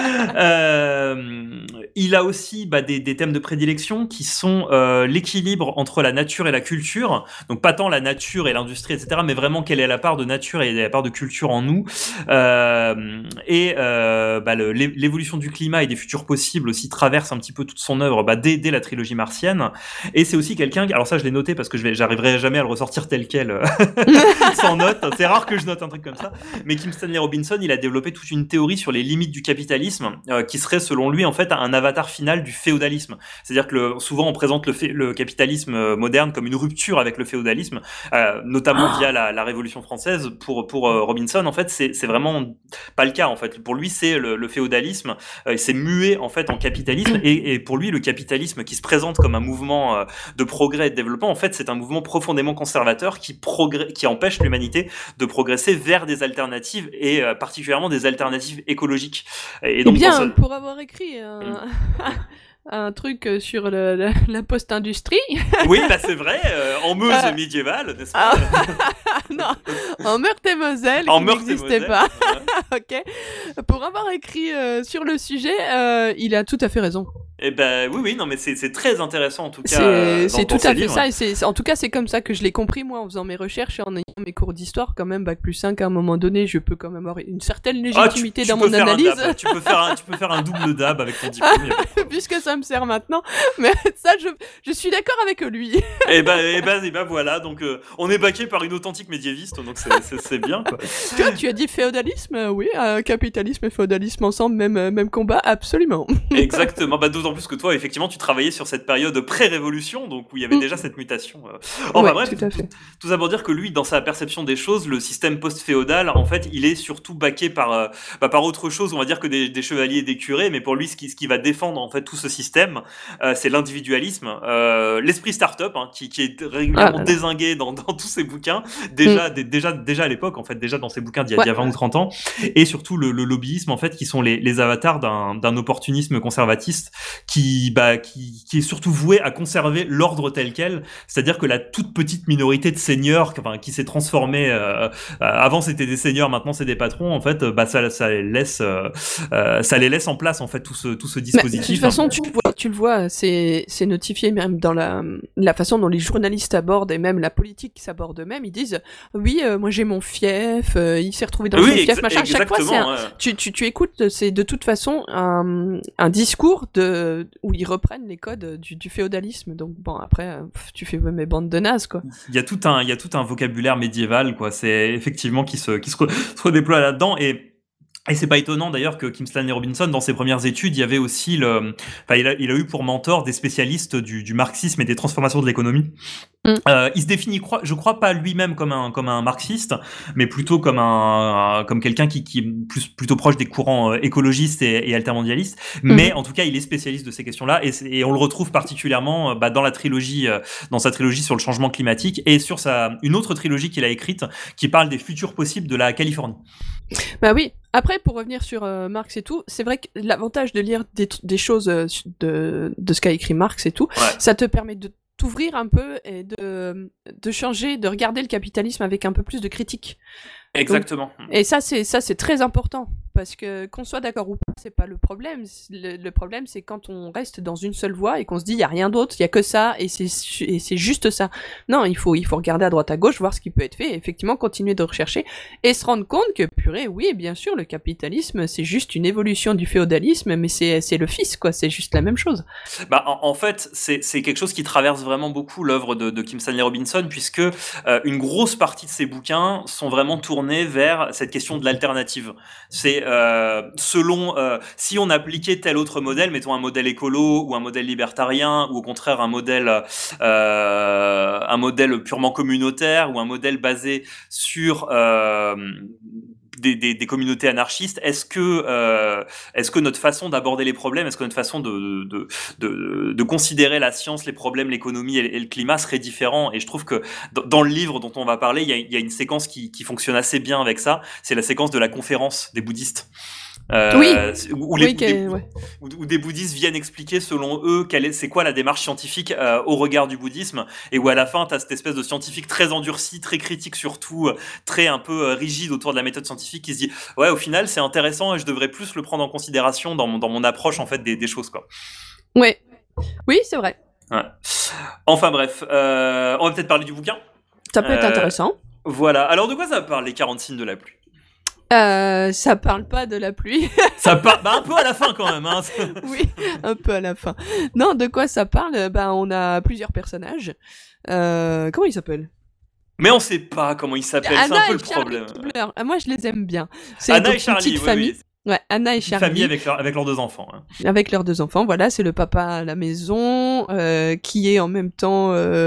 Euh, il a aussi bah, des, des thèmes de prédilection qui sont euh, l'équilibre entre la nature et la culture, donc pas tant la nature et l'industrie, et cetera, mais vraiment quelle est la part de nature et la part de culture en nous, euh, et euh, bah, le, l'é- l'évolution du climat et des futurs possibles aussi traverse un petit peu toute son œuvre bah, dès, dès la trilogie martienne, et c'est aussi quelqu'un, alors ça je l'ai noté parce que je vais, j'arriverai jamais à le ressortir tel quel, euh, sans note. C'est rare que je note un truc comme ça. Mais Kim Stanley Robinson, il a développé toute une théorie sur les limites du capitalisme, euh, qui serait selon lui en fait un avatar final du féodalisme. C'est-à-dire que le, souvent on présente le, fé- le capitalisme euh, moderne comme une rupture avec le féodalisme, euh, notamment via la, la Révolution française. Pour pour euh, Robinson, en fait, c'est c'est vraiment pas le cas. En fait, pour lui, c'est le, le féodalisme, euh, c'est mué en fait en capitalisme. Et, et pour lui, le capitalisme qui se présente comme un mouvement euh, de progrès et de développement, en fait, c'est un mouvement profondément conservateur qui progr- qui empêche l'humanité de progresser vers des alternatives et euh, particulièrement des alternatives écologiques. Et Eh donc, bien, dans ce- pour avoir écrit un, un truc euh, sur le- la, la post-industrie, oui, bah c'est vrai, euh, en Meuse Euh, médiévale, n'est-ce ah, pas non, en Meurthe-et-Moselle, En qui Meurthe-et-Moselle. n'existait pas. Voilà. Ok. Pour avoir écrit euh, sur le sujet, euh, il a tout à fait raison. Eh ben oui, oui, non, mais c'est c'est très intéressant en tout cas. C'est euh, dans- c'est dans tout ces à fait livres. ça. Et c'est c'est- en tout cas, c'est comme ça que je l'ai compris, moi, en faisant mes recherches et en ayant mes cours d'histoire, quand même, bac plus cinq, à un moment donné, je peux quand même avoir une certaine Ah, tu- légitimité tu dans peux mon faire un analyse, dab, tu peux faire un, tu peux faire un double dab avec ton diplôme. y a pas de problème. puisque ça me sert maintenant. Mais ça, je, je suis d'accord avec lui. Et ben, et ben, et ben voilà, donc euh, on est baqué par une authentique médiéviste, donc c'est- c'est c'est bien quoi. Tu vois, tu as dit féodalisme, euh, oui, euh, capitalisme et féodalisme ensemble, même, euh, même combat, absolument. Exactement, bah, d'autant plus que toi, effectivement, tu travaillais sur cette période pré-révolution, donc où il y avait Mm. déjà cette mutation. euh. Enfin Ouais, bref, tout à fait. tout ça pour dire que lui, dans sa perception des choses, le système post-féodal, en fait, il est surtout baqué par, euh, bah, par autre chose, on va dire, que des, des chevaliers et des curés, mais pour lui, ce qui, ce qui va défendre, en fait, tout ce système, euh, c'est l'individualisme, euh, l'esprit start-up, hein, qui, qui est régulièrement Ah là là. dézingué dans, dans tous ses bouquins, déjà, dé- déjà, déjà à l'époque, en fait, déjà dans ses bouquins d'il y a, Ouais. d'il y a vingt ou trente ans, et surtout le, le lobbyisme, en fait, qui sont les, les avatars d'un, d'un opportunisme conservatiste qui, bah, qui, qui est surtout voué à conserver l'ordre tel quel, c'est-à-dire que la toute petite minorité de seigneurs, enfin, qui s'est transformer. Euh, euh, avant c'était des seigneurs, maintenant c'est des patrons. En fait, bah ça, ça les laisse, euh, euh, ça les laisse en place en fait tout ce tout ce dispositif. Mais de toute façon, tu le vois, tu le vois, c'est c'est notifié même dans la la façon dont les journalistes abordent et même la politique s'aborde eux-mêmes. Ils disent oui, euh, moi j'ai mon fief, euh, il s'est retrouvé dans oui, son fief, ex- machin. À chaque fois, c'est un, ouais. tu tu tu écoutes, c'est de toute façon un un discours de où ils reprennent les codes du du féodalisme. Donc bon, après, pff, tu fais ouais, mes bandes de nazes quoi. Il y a tout un il y a tout un vocabulaire médiéval quoi. C'est effectivement qui se qui se, re, se redéploie là-dedans et Et c'est pas étonnant d'ailleurs que Kim Stanley Robinson, dans ses premières études, il y avait aussi le, enfin, il a, il a eu pour mentor des spécialistes du, du marxisme et des transformations de l'économie. Mm. Euh, il se définit, je crois, pas lui-même comme un, comme un marxiste, mais plutôt comme un, comme quelqu'un qui, qui est plus, plutôt proche des courants écologistes et, et altermondialistes. Mm. Mais en tout cas, il est spécialiste de ces questions-là et, et on le retrouve particulièrement, bah, dans la trilogie, dans sa trilogie sur le changement climatique et sur sa, une autre trilogie qu'il a écrite qui parle des futurs possibles de la Californie. Bah oui. Après, pour revenir sur euh, Marx et tout, c'est vrai que l'avantage de lire des, des choses euh, de, de ce qu'a écrit Marx et tout, ouais. ça te permet de t'ouvrir un peu et de, de changer, de regarder le capitalisme avec un peu plus de critique. Exactement. Donc, et ça, c'est ça, c'est très important parce que qu'on soit d'accord ou pas, c'est pas le problème. Le, le problème, c'est quand on reste dans une seule voie et qu'on se dit il y a rien d'autre, il y a que ça et c'est et c'est juste ça. Non, il faut il faut regarder à droite à gauche, voir ce qui peut être fait, et effectivement continuer de rechercher et se rendre compte que purée, oui, bien sûr, le capitalisme, c'est juste une évolution du féodalisme, mais c'est c'est le fils quoi, c'est juste la même chose. Bah en, en fait, c'est c'est quelque chose qui traverse vraiment beaucoup l'œuvre de, de Kim Stanley Robinson puisque euh, une grosse partie de ses bouquins sont vraiment tournés vers cette question de l'alternative. C'est euh, selon euh, si on appliquait tel autre modèle, mettons un modèle écolo ou un modèle libertarien ou au contraire un modèle euh, un modèle purement communautaire ou un modèle basé sur euh, Des, des, des communautés anarchistes, est-ce que euh, est-ce que notre façon d'aborder les problèmes, est-ce que notre façon de de de, de considérer la science, les problèmes, l'économie et, et le climat serait différent? Et je trouve que dans, dans le livre dont on va parler, il y a, il y a une séquence qui, qui fonctionne assez bien avec ça. C'est la séquence de la conférence des bouddhistes. Euh, oui. Où, les, oui, des, ouais. où, où des bouddhistes viennent expliquer selon eux quelle est, c'est quoi la démarche scientifique euh, au regard du bouddhisme, et où à la fin t'as cette espèce de scientifique très endurci, très critique surtout, euh, très un peu euh, rigide autour de la méthode scientifique, qui se dit ouais au final c'est intéressant et je devrais plus le prendre en considération dans mon, dans mon approche en fait des, des choses quoi. Ouais. Oui c'est vrai. Ouais. Enfin bref, euh, on va peut-être parler du bouquin. Ça peut être euh, intéressant. Voilà. Alors de quoi ça parle les quarante signes de la pluie? Euh, ça parle pas de la pluie. Ça parle bah, un peu à la fin quand même. Hein. Oui, un peu à la fin. Non, de quoi ça parle? Bah, on a plusieurs personnages. Euh, comment ils s'appellent? Mais on sait pas comment ils s'appellent, c'est un peu le problème. Ah, moi, je les aime bien. C'est Anna donc et Charlie, une petite oui, famille. Oui. Ouais, Anna et Une Charlie. famille avec, leur, avec leurs deux enfants. Hein. Avec leurs deux enfants, voilà, c'est le papa à la maison, euh, qui est en même temps,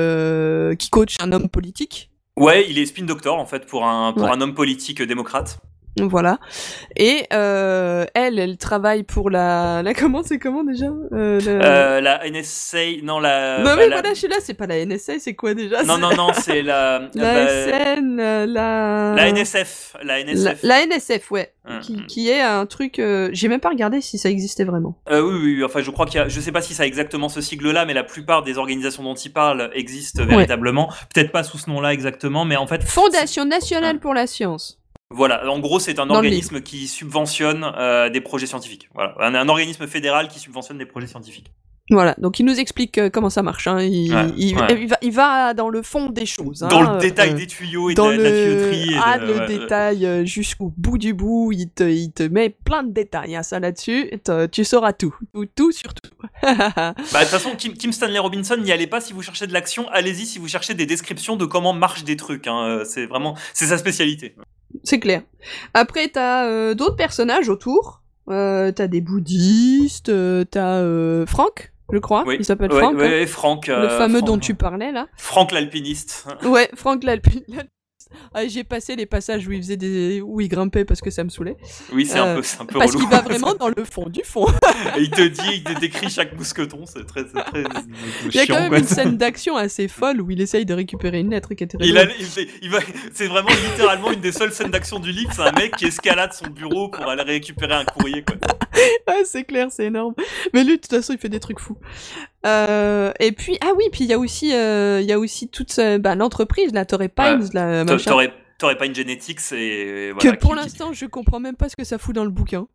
euh, qui coach un homme politique. Ouais, il est spin doctor en fait pour un, pour ouais. un homme politique démocrate. Voilà. Et euh, elle, elle travaille pour la, la comment c'est comment déjà euh, le... euh, La N S A, non la. Non bah, mais la... voilà, je suis là, c'est pas la N S A, c'est quoi déjà? Non non non, c'est la. La bah... S N, la. La N S F, la N S F. La, la N S F, ouais. Hum, qui, hum. qui est un truc. Euh... J'ai même pas regardé si ça existait vraiment. Euh, oui, oui, oui, enfin, je crois qu'il y a. Je sais pas si ça a exactement ce sigle-là, mais la plupart des organisations dont il parle existent ouais. véritablement. Peut-être pas sous ce nom-là exactement, mais en fait. Fondation nationale pour la science. Voilà, en gros, c'est un Dans organisme qui subventionne euh, des projets scientifiques. Voilà, un, un organisme fédéral qui subventionne des projets scientifiques. Voilà, donc il nous explique euh, comment ça marche. Hein. Il, ouais, il, ouais. il, va, il va dans le fond des choses. Dans hein, le détail euh, des tuyaux et dans de, le... la, de la tuyauterie. Et ah, de, le ouais, détail euh, jusqu'au bout du bout. Il te, il te met plein de détails, hein, ça là-dessus. Tu sauras tout. Tout, tout sur tout. Bah, de toute façon, Kim, Kim Stanley Robinson, n'y allez pas si vous cherchez de l'action. Allez-y si vous cherchez des descriptions de comment marchent des trucs. Hein. C'est vraiment, c'est sa spécialité. C'est clair. Après, t'as euh, d'autres personnages autour. Euh, t'as des bouddhistes. Euh, t'as euh, Franck, je crois. Oui. Il s'appelle ouais, Franck. ouais, hein. Franck. Le euh, fameux Franck, dont tu parlais là. Franck l'alpiniste. Ouais, Franck l'alpiniste. Ah, j'ai passé les passages où il faisait des, où il grimpait parce que ça me saoulait. Oui, c'est euh, un peu, c'est un peu parce relou. qu'il va vraiment dans le fond du fond. Et il te dit, il te décrit chaque mousqueton, c'est très, c'est très. Il y a chiant, quand même quoi. une scène d'action assez folle où il essaye de récupérer une lettre qui était. Il, a, il, fait, il va, c'est vraiment littéralement une des seules scènes d'action du livre. C'est un mec qui escalade son bureau pour aller récupérer un courrier, quoi. Ouais, c'est clair, c'est énorme. Mais lui, de toute façon, il fait des trucs fous. Euh, et puis ah oui, puis il y a aussi euh, il y a aussi toute euh, bah, l'entreprise là, Torrey Pines, Ouais. là, T'a- machin, T'aurais t'aurais pas une Genetics et que voilà. pour qui- qui- l'instant je comprends même pas ce que ça fout dans le bouquin.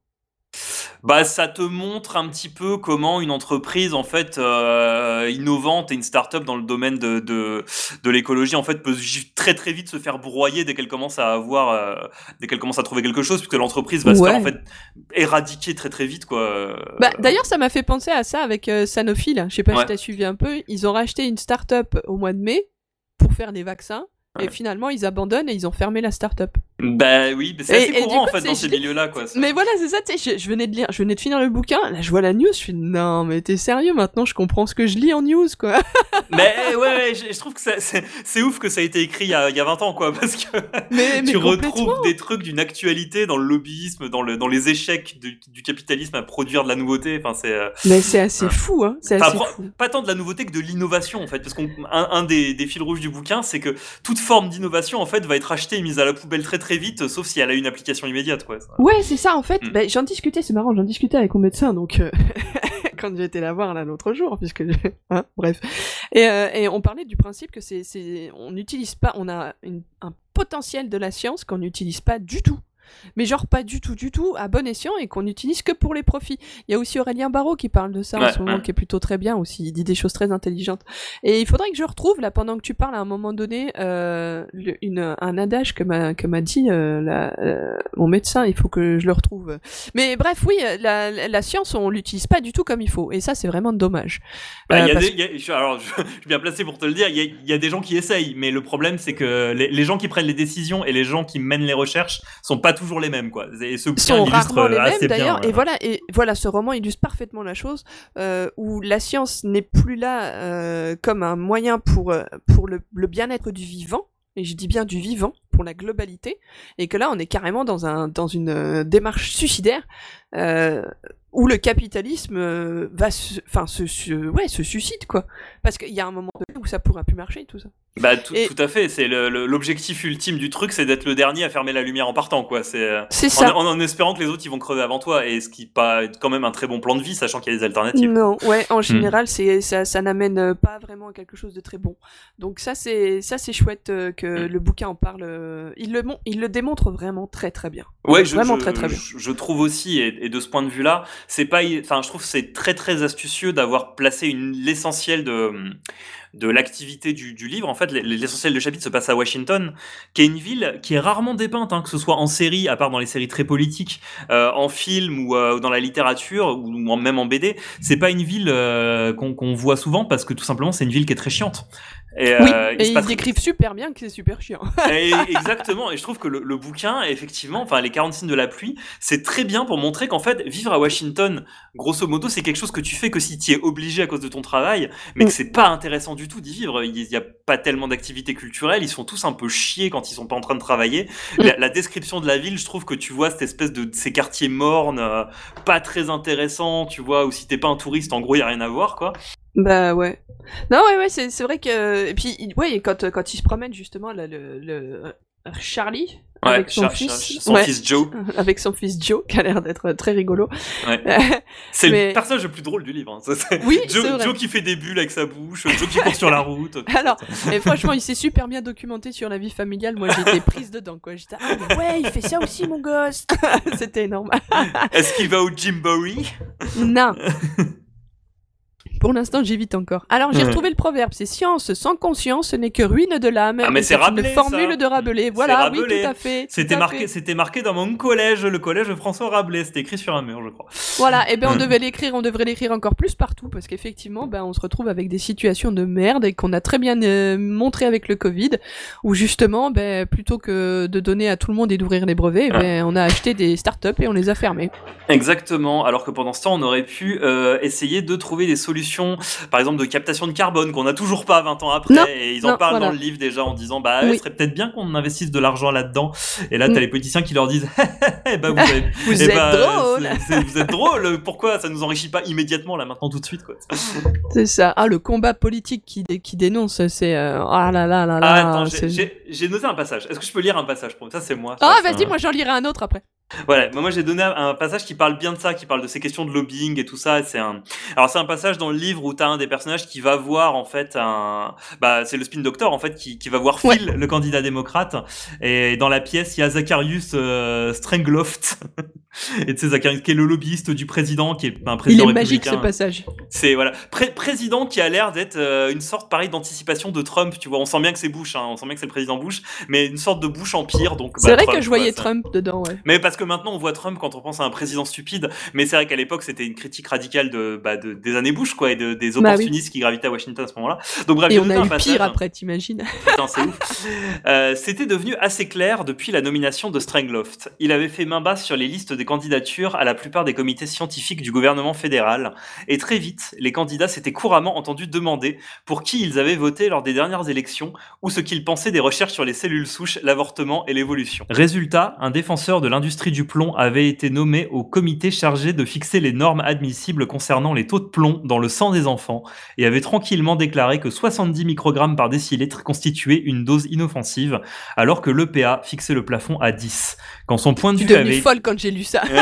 Bah, ça te montre un petit peu comment une entreprise en fait euh, innovante et une start-up dans le domaine de, de, de l'écologie en fait peut ju- très très vite se faire broyer dès qu'elle commence à avoir euh, dès qu'elle commence à trouver quelque chose puisque l'entreprise va se faire Ouais. en fait éradiquer très très vite quoi. Bah, d'ailleurs, ça m'a fait penser à ça avec euh, Sanofi, là. Je sais pas Ouais. si t'as suivi un peu. Ils ont racheté une start-up au mois de mai pour faire des vaccins. Et Ouais. finalement, ils abandonnent et ils ont fermé la start-up. Bah oui, mais c'est Et- assez et du courant en coup, fait c'est- dans je ces l'ai- milieux-là quoi. ça. Mais voilà, c'est ça, tu sais, je, je venais de lire, je venais de finir le bouquin. Là, je vois la news, je fais non, mais t'es sérieux maintenant, je comprends ce que je lis en news, quoi. Mais ouais, ouais, je, je trouve que ça- c'est c'est ouf que ça a été écrit il y a, il y a vingt ans quoi parce que Mais, mais tu complètement. retrouves des trucs d'une actualité dans le lobbyisme, dans, le, dans les échecs du, du capitalisme à produire de la nouveauté. Enfin, c'est euh, Mais c'est assez Ouais. fou, hein. C'est Enfin, assez pro- fou. pas tant de la nouveauté que de l'innovation en fait, parce qu'un un, un des, des fils rouges du bouquin, c'est que toute forme d'innovation en fait va être achetée et mise à la poubelle très très vite, sauf si elle a une application immédiate quoi. Ça. Ouais, c'est ça, en fait. Mm. Ben, j'en discutais, c'est marrant, j'en discutais avec mon médecin, donc, euh, quand j'ai été la voir là l'autre jour, puisque, hein, bref. Et, euh, et on parlait du principe que c'est, c'est, on n'utilise pas, on a une- un potentiel de la science qu'on n'utilise pas du tout. Mais genre pas du tout, du tout, à bon escient, et qu'on n'utilise que pour les profits. Il y a aussi Aurélien Barraud qui parle de ça en Ouais, ce moment, ouais. qui est plutôt très bien aussi, il dit des choses très intelligentes. Et il faudrait que je retrouve, là, pendant que tu parles, à un moment donné, euh, le- une, un adage que m'a, que m'a dit euh, la, euh, mon médecin, il faut que je le retrouve. Mais bref, oui, la, la, la science, on l'utilise pas du tout comme il faut, et ça, c'est vraiment dommage. Bah, il Euh, y a parce- des, il y a- je- alors, je, je suis bien placé pour te le dire, il y a, il y a des gens qui essayent, mais le problème c'est que les, les gens qui prennent les décisions et les gens qui mènent les recherches sont pas toujours les mêmes quoi. Et ce bouquin sont illustre rarement les assez mêmes bien, d'ailleurs, ouais. et voilà, et voilà, ce roman illustre parfaitement la chose, euh, où la science n'est plus là euh, comme un moyen pour, euh, pour le, le bien-être du vivant, et je dis bien du vivant, pour la globalité, et que là on est carrément dans, un, dans une euh, démarche suicidaire, euh, où le capitalisme euh, va se, enfin, se, se, ouais, se suicide, quoi. Parce qu'il y a un moment donné où ça pourra plus marcher, tout ça. Bah tout, Et- tout à fait, c'est le- le- l'objectif ultime du truc, c'est d'être le dernier à fermer la lumière en partant quoi. C'est euh, C'est en, ça. en, en espérant que les autres ils vont crever avant toi, et ce qui pas quand même un très bon plan de vie, sachant qu'il y a des alternatives. Non, ouais, en général, c'est ça, ça n'amène euh, pas vraiment à quelque chose de très bon. Donc ça, c'est ça, c'est chouette euh, que Mm. le bouquin en parle. euh, il le mon- il le démontre vraiment très très bien. Ouais, je, Vraiment je, très, très bien. Je, je trouve aussi, et, et de ce point de vue-là, c'est pas, enfin, je trouve que c'est très très astucieux d'avoir placé une l'essentiel de de l'activité du, du livre. En fait, l'essentiel du chapitre se passe à Washington, qui est une ville qui est rarement dépeinte, hein, que ce soit en série, à part dans les séries très politiques, euh, en film ou euh, dans la littérature ou, ou en- même en B D. C'est pas une ville euh, qu'on qu'on voit souvent parce que tout simplement c'est une ville qui est très chiante. Et, Oui, euh, il et se ils passe- décrivent super bien que c'est super chiant. et exactement, et je trouve que le, le bouquin, effectivement, enfin les quarante signes de la pluie, c'est très bien pour montrer qu'en fait, vivre à Washington, grosso modo, c'est quelque chose que tu fais que si tu es obligé à cause de ton travail, mais que Mm. c'est pas intéressant du tout d'y vivre. Il y a pas tellement d'activités culturelles, ils sont tous un peu chiés quand ils sont pas en train de travailler. Mm. La, la description de la ville, je trouve que tu vois cette espèce de ces quartiers mornes, euh, pas très intéressants, tu vois, où si t'es pas un touriste, en gros, y a rien à voir, quoi. Bah ouais. Non, ouais, ouais, c'est c'est vrai que. Et puis, il- ouais, quand, quand il se promène justement, là, le, le Charlie, Ouais, avec son Char- fils. Char- son Ouais. fils Joe. Avec son fils Joe, qui a l'air d'être très rigolo. Ouais. C'est Mais- le personnage le plus drôle du livre. Hein. Ça, c'est- Oui, Joe, c'est vrai. Joe qui fait des bulles avec sa bouche, Joe qui court sur la route. Alors, et franchement, il s'est super bien documenté sur la vie familiale. Moi, j'étais prise dedans, quoi. J'étais, ah, mais ouais, il fait ça aussi, mon gosse. C'était énorme. Est-ce qu'il va au Gymboree? Non. Pour l'instant, j'évite encore. Alors, j'ai Ouais. retrouvé le proverbe. C'est science sans conscience, ce n'est que ruine de l'âme. Ah, mais Et c'est Rabelais, une formule ça. de Rabelais. C'est Voilà, oui, Rabelais. tout à fait. tout C'était à marqué, fait. c'était marqué dans mon collège, le collège François Rabelais. C'était écrit sur un mur, je crois. Voilà, et ben on Ouais. devait l'écrire, on devrait l'écrire encore plus partout, parce qu'effectivement, ben on se retrouve avec des situations de merde et qu'on a très bien euh, montré avec le Covid, où justement, ben plutôt que de donner à tout le monde et d'ouvrir les brevets, Ouais. ben on a acheté des startups et on les a fermés. Exactement. Alors que pendant ce temps, on aurait pu euh, essayer de trouver des solutions, par exemple de captation de carbone, qu'on n'a toujours pas vingt ans après. Non, et ils en non, parlent voilà. dans le livre déjà en disant, bah, ouais, Oui. ce serait peut-être bien qu'on investisse de l'argent là-dedans. Et là, Mm. t'as les politiciens qui leur disent, eh ben, vous, avez- Vous eh êtes ben, drôle. c'est- c'est- vous êtes drôle. Pourquoi ça nous enrichit pas immédiatement là maintenant tout de suite, quoi. C'est ça. Ah, le combat politique qui, dé- qui dénonce, c'est... euh, Ah là là là là. Ah, attends, c'est- j'ai- j'ai j'ai noté un passage. Est-ce que je peux lire un passage pour ça? C'est moi. Ah, Ça, vas-y, c'est un- moi j'en lirai un autre après. Voilà, moi j'ai donné un passage qui parle bien de ça, qui parle de ces questions de lobbying et tout ça. C'est un, alors c'est un passage dans le livre où t'as un des personnages qui va voir en fait un, bah c'est le Spin Doctor en fait qui, qui va voir Phil, ouais. le candidat démocrate, et dans la pièce il y a Zacharius euh, Strangloft, et tu sais Zacharius qui est le lobbyiste du président, qui est un président républicain. Il est républicain. magique ce passage. C'est voilà, Pré- président qui a l'air d'être euh, une sorte pareil d'anticipation de Trump, tu vois. On sent bien que c'est Bush, hein, on sent bien que c'est le président Bush, mais une sorte de Bush empire. Donc c'est bah, vrai Trump, que je voyais quoi, Trump dedans, ouais. Mais parce que maintenant on voit Trump quand on pense à un président stupide, mais c'est vrai qu'à l'époque c'était une critique radicale de, bah, de des années Bush quoi, et de, des opportunistes bah oui. qui gravitaient à Washington à ce moment-là. Donc bref, et on a eu passage, pire après, t'imagines. Putain, c'est ouf. Euh, c'était devenu assez clair depuis la nomination de Strangloft. Il avait fait main basse sur les listes des candidatures à la plupart des comités scientifiques du gouvernement fédéral, et très vite les candidats s'étaient couramment entendus demander pour qui ils avaient voté lors des dernières élections ou ce qu'ils pensaient des recherches sur les cellules souches, l'avortement et l'évolution. Résultat, un défenseur de l'industrie du plomb avait été nommé au comité chargé de fixer les normes admissibles concernant les taux de plomb dans le sang des enfants et avait tranquillement déclaré que soixante-dix microgrammes par décilitre constituait une dose inoffensive, alors que l'E P A fixait le plafond à dix. Quand son point de vue avait... Je suis devenue folle quand j'ai lu ça.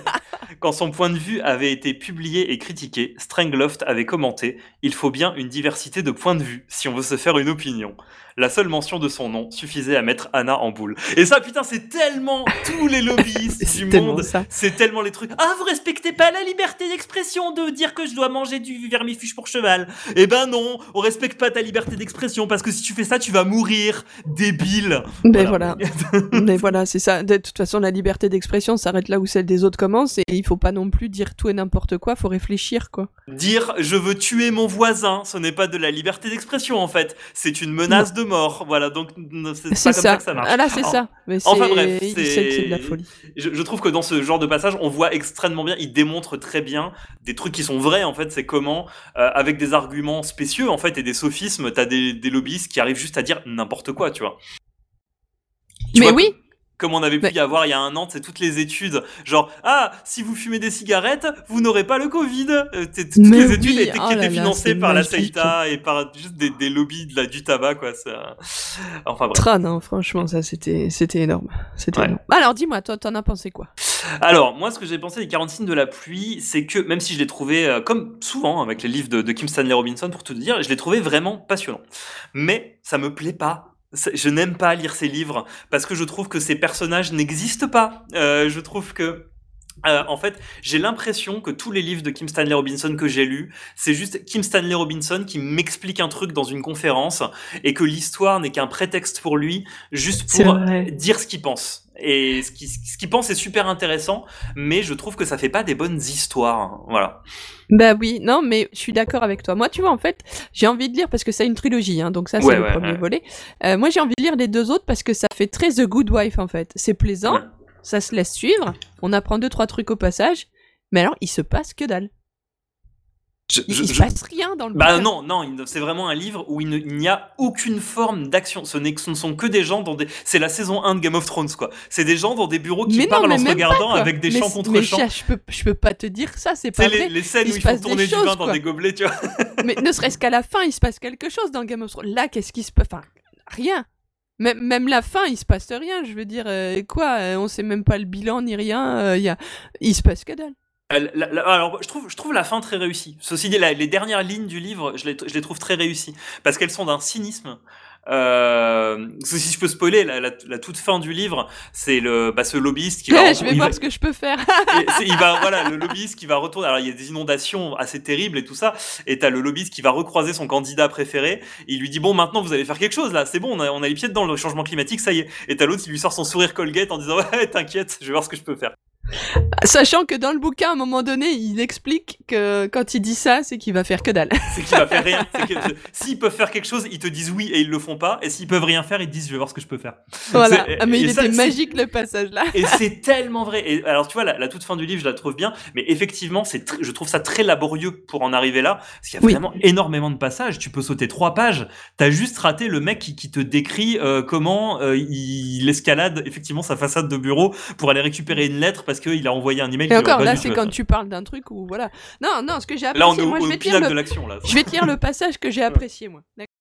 Quand son point de vue avait été publié et critiqué, Strangloft avait commenté « Il faut bien une diversité de points de vue si on veut se faire une opinion ». La seule mention de son nom suffisait à mettre Anna en boule. Et ça, putain, c'est tellement tous les lobbyistes du monde. Ça. C'est tellement les trucs. Ah, vous respectez pas la liberté d'expression de dire que je dois manger du vermifuge pour cheval. Eh ben non, on respecte pas ta liberté d'expression parce que si tu fais ça, tu vas mourir, débile. Ben voilà. Mais voilà, c'est ça. De toute façon, la liberté d'expression s'arrête là où celle des autres commence et il faut pas non plus dire tout et n'importe quoi, faut réfléchir, quoi. Dire je veux tuer mon voisin, ce n'est pas de la liberté d'expression en fait. C'est une menace non. de mort, voilà, donc c'est, c'est pas comme ça. ça que ça marche. Ah là, c'est en, ça. Mais c'est... Enfin bref, c'est... C'est... c'est de la folie. Je, je trouve que dans ce genre de passage, on voit extrêmement bien, il démontre très bien des trucs qui sont vrais en fait. C'est comment, euh, avec des arguments spécieux en fait et des sophismes, t'as des, des lobbyistes qui arrivent juste à dire n'importe quoi, tu vois. Tu Mais vois, oui. Comme on avait pu mais... y avoir il y a un an, c'est toutes les études, genre ah si vous fumez des cigarettes, vous n'aurez pas le Covid. Euh, toutes mais les oui. études étaient, oh qui étaient là financées là, par magique. la Seita et par juste des, des lobbies de la, du tabac quoi. Ça... Enfin bref. Tra, non, franchement ça c'était c'était énorme, c'était ouais. énorme. Alors dis-moi, toi t'en as pensé quoi? Alors moi ce que j'ai pensé des quarante signes de la pluie, c'est que même si je l'ai trouvé euh, comme souvent avec les livres de, de Kim Stanley Robinson pour tout dire, je l'ai trouvé vraiment passionnant. Mais ça me plaît pas. Je n'aime pas lire ces livres parce que je trouve que ces personnages n'existent pas. Euh, je trouve que Euh, en fait, j'ai l'impression que tous les livres de Kim Stanley Robinson que j'ai lus, c'est juste Kim Stanley Robinson qui m'explique un truc dans une conférence et que l'histoire n'est qu'un prétexte pour lui, juste pour dire ce qu'il pense. Et ce qu'il, ce qu'il pense est super intéressant, mais je trouve que ça fait pas des bonnes histoires. Hein. Voilà. Bah oui, non, mais je suis d'accord avec toi. Moi, tu vois, en fait, j'ai envie de lire parce que c'est une trilogie, hein, donc ça, c'est ouais, le ouais, premier ouais. volet. Euh, moi, j'ai envie de lire les deux autres parce que ça fait très The Good Wife, en fait. C'est plaisant. Ouais. Ça se laisse suivre, on apprend deux trois trucs au passage, mais alors il se passe que dalle. Je, il, je, il se je... passe rien dans le bah bouquin. non non c'est vraiment un livre où il, ne, il n'y a aucune forme d'action. Ce, n'est, ce ne sont que des gens dans des c'est la saison un de Game of Thrones quoi. C'est des gens dans des bureaux qui mais parlent non, en se regardant pas, avec des mais, champs contre mais champs. Mais je peux je peux pas te dire ça, c'est pas c'est vrai. Les, les scènes il où ils font tourner du choses, vin quoi. dans des gobelets tu vois. Mais ne serait-ce qu'à la fin il se passe quelque chose dans Game of Thrones. Là qu'est-ce qui se passe, enfin rien. Même, même la fin, il se passe rien, je veux dire, euh, quoi, euh, on sait même pas le bilan ni rien, euh, y a... il se passe que dalle. Euh, la, la, alors, je trouve, je trouve la fin très réussie. Ceci dit, la, les dernières lignes du livre, je les, je les trouve très réussies, parce qu'elles sont d'un cynisme. Euh, si je peux spoiler, la, la, la toute fin du livre, c'est le, bah, ce lobbyiste qui va. Ouais, je vais voir va, ce que je peux faire. il va, voilà, le lobbyiste qui va retourner. Alors il y a des inondations assez terribles et tout ça, et t'as le lobbyiste qui va recroiser son candidat préféré. Il lui dit bon, maintenant vous allez faire quelque chose là, c'est bon, on a, on a les pieds dedans le changement climatique, ça y est. Et t'as l'autre qui lui sort son sourire Colgate en disant ouais, t'inquiète, je vais voir ce que je peux faire. Sachant que dans le bouquin, à un moment donné, il explique que quand il dit ça, c'est qu'il va faire que dalle. C'est qu'il va faire rien. C'est que, s'ils peuvent faire quelque chose, ils te disent oui et ils le font pas. Et s'ils peuvent rien faire, ils te disent je vais voir ce que je peux faire. Voilà. Ah, mais il ça, était magique le passage là. Et c'est tellement vrai. Et alors tu vois, la, la toute fin du livre, je la trouve bien. Mais effectivement, c'est tr- je trouve ça très laborieux pour en arriver là. Parce qu'il y a oui. vraiment énormément de passages. Tu peux sauter trois pages. T'as juste raté le mec qui, qui te décrit euh, comment euh, il escalade effectivement sa façade de bureau pour aller récupérer une lettre parce qu'il a envoyé un email. Et encore, là, c'est quand tu parles d'un truc où voilà. Non, non, ce que j'ai apprécié. Là, on est au, moi, au je vais pinacle le... de l'action là. Je vais te lire le passage que j'ai apprécié moi. D'accord.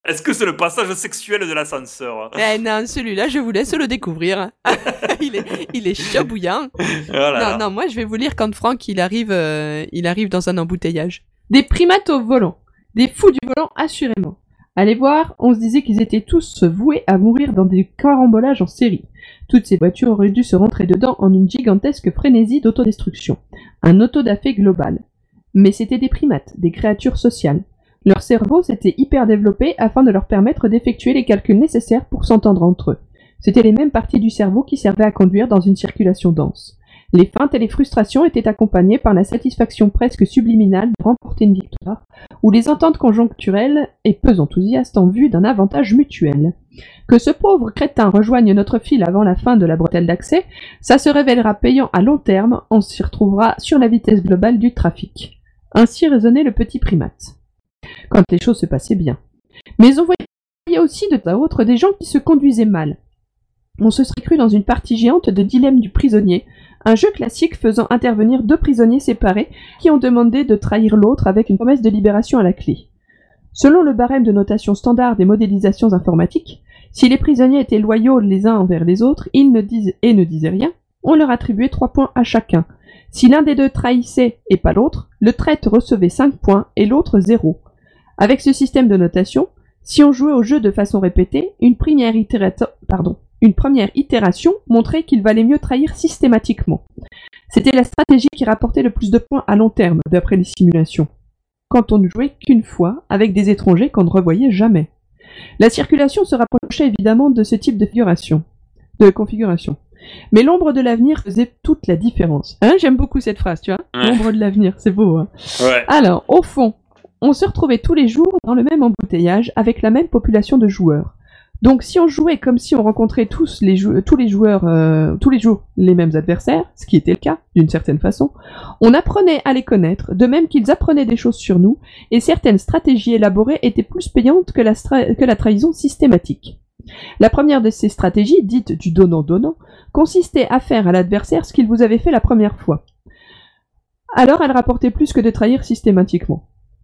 Est-ce que c'est le passage sexuel de l'ascenseur? Eh non, celui-là, je vous laisse le découvrir. il, est, il est chaud bouillant. Oh là là. Non, non, moi, je vais vous lire quand Franck, il arrive, euh, il arrive dans un embouteillage. Des primates au volant. Des fous du volant, assurément. Allez voir, on se disait qu'ils étaient tous voués à mourir dans des carambolages en série. Toutes ces voitures auraient dû se rentrer dedans en une gigantesque frénésie d'autodestruction. Un autodafé global. Mais c'étaient des primates, des créatures sociales. Leur cerveau s'était hyper développé afin de leur permettre d'effectuer les calculs nécessaires pour s'entendre entre eux. C'étaient les mêmes parties du cerveau qui servaient à conduire dans une circulation dense. Les feintes et les frustrations étaient accompagnées par la satisfaction presque subliminale de remporter une victoire, ou les ententes conjoncturelles et peu enthousiastes en vue d'un avantage mutuel. Que ce pauvre crétin rejoigne notre file avant la fin de la bretelle d'accès, ça se révélera payant à long terme, on s'y retrouvera sur la vitesse globale du trafic. Ainsi raisonnait le petit primate. Quand les choses se passaient bien. Mais on voyait aussi de temps à autre des gens qui se conduisaient mal. On se serait cru dans une partie géante de Dilemme du prisonnier, un jeu classique faisant intervenir deux prisonniers séparés qui ont demandé de trahir l'autre avec une promesse de libération à la clé. Selon le barème de notation standard des modélisations informatiques, si les prisonniers étaient loyaux les uns envers les autres, ils ne disaient et ne disaient rien, on leur attribuait trois points à chacun. Si l'un des deux trahissait et pas l'autre, le traître recevait cinq points et l'autre zéro. Avec ce système de notation, si on jouait au jeu de façon répétée, une première, itérato- pardon, une première itération montrait qu'il valait mieux trahir systématiquement. C'était la stratégie qui rapportait le plus de points à long terme, d'après les simulations. Quand on ne jouait qu'une fois, avec des étrangers qu'on ne revoyait jamais. La circulation se rapprochait évidemment de ce type de configuration. De configuration. Mais l'ombre de l'avenir faisait toute la différence. Hein, j'aime beaucoup cette phrase, tu vois. Ouais. L'ombre de l'avenir, c'est beau. Hein. Ouais. Alors, au fond, on se retrouvait tous les jours dans le même embouteillage avec la même population de joueurs. Donc si on jouait comme si on rencontrait tous les, jou- tous les joueurs euh, tous les jours les mêmes adversaires, ce qui était le cas d'une certaine façon, on apprenait à les connaître, de même qu'ils apprenaient des choses sur nous, et certaines stratégies élaborées étaient plus payantes que la, stra- que la trahison systématique. La première de ces stratégies, dite du donnant-donnant, consistait à faire à l'adversaire ce qu'il vous avait fait la première fois. Alors elle rapportait plus que de trahir systématiquement.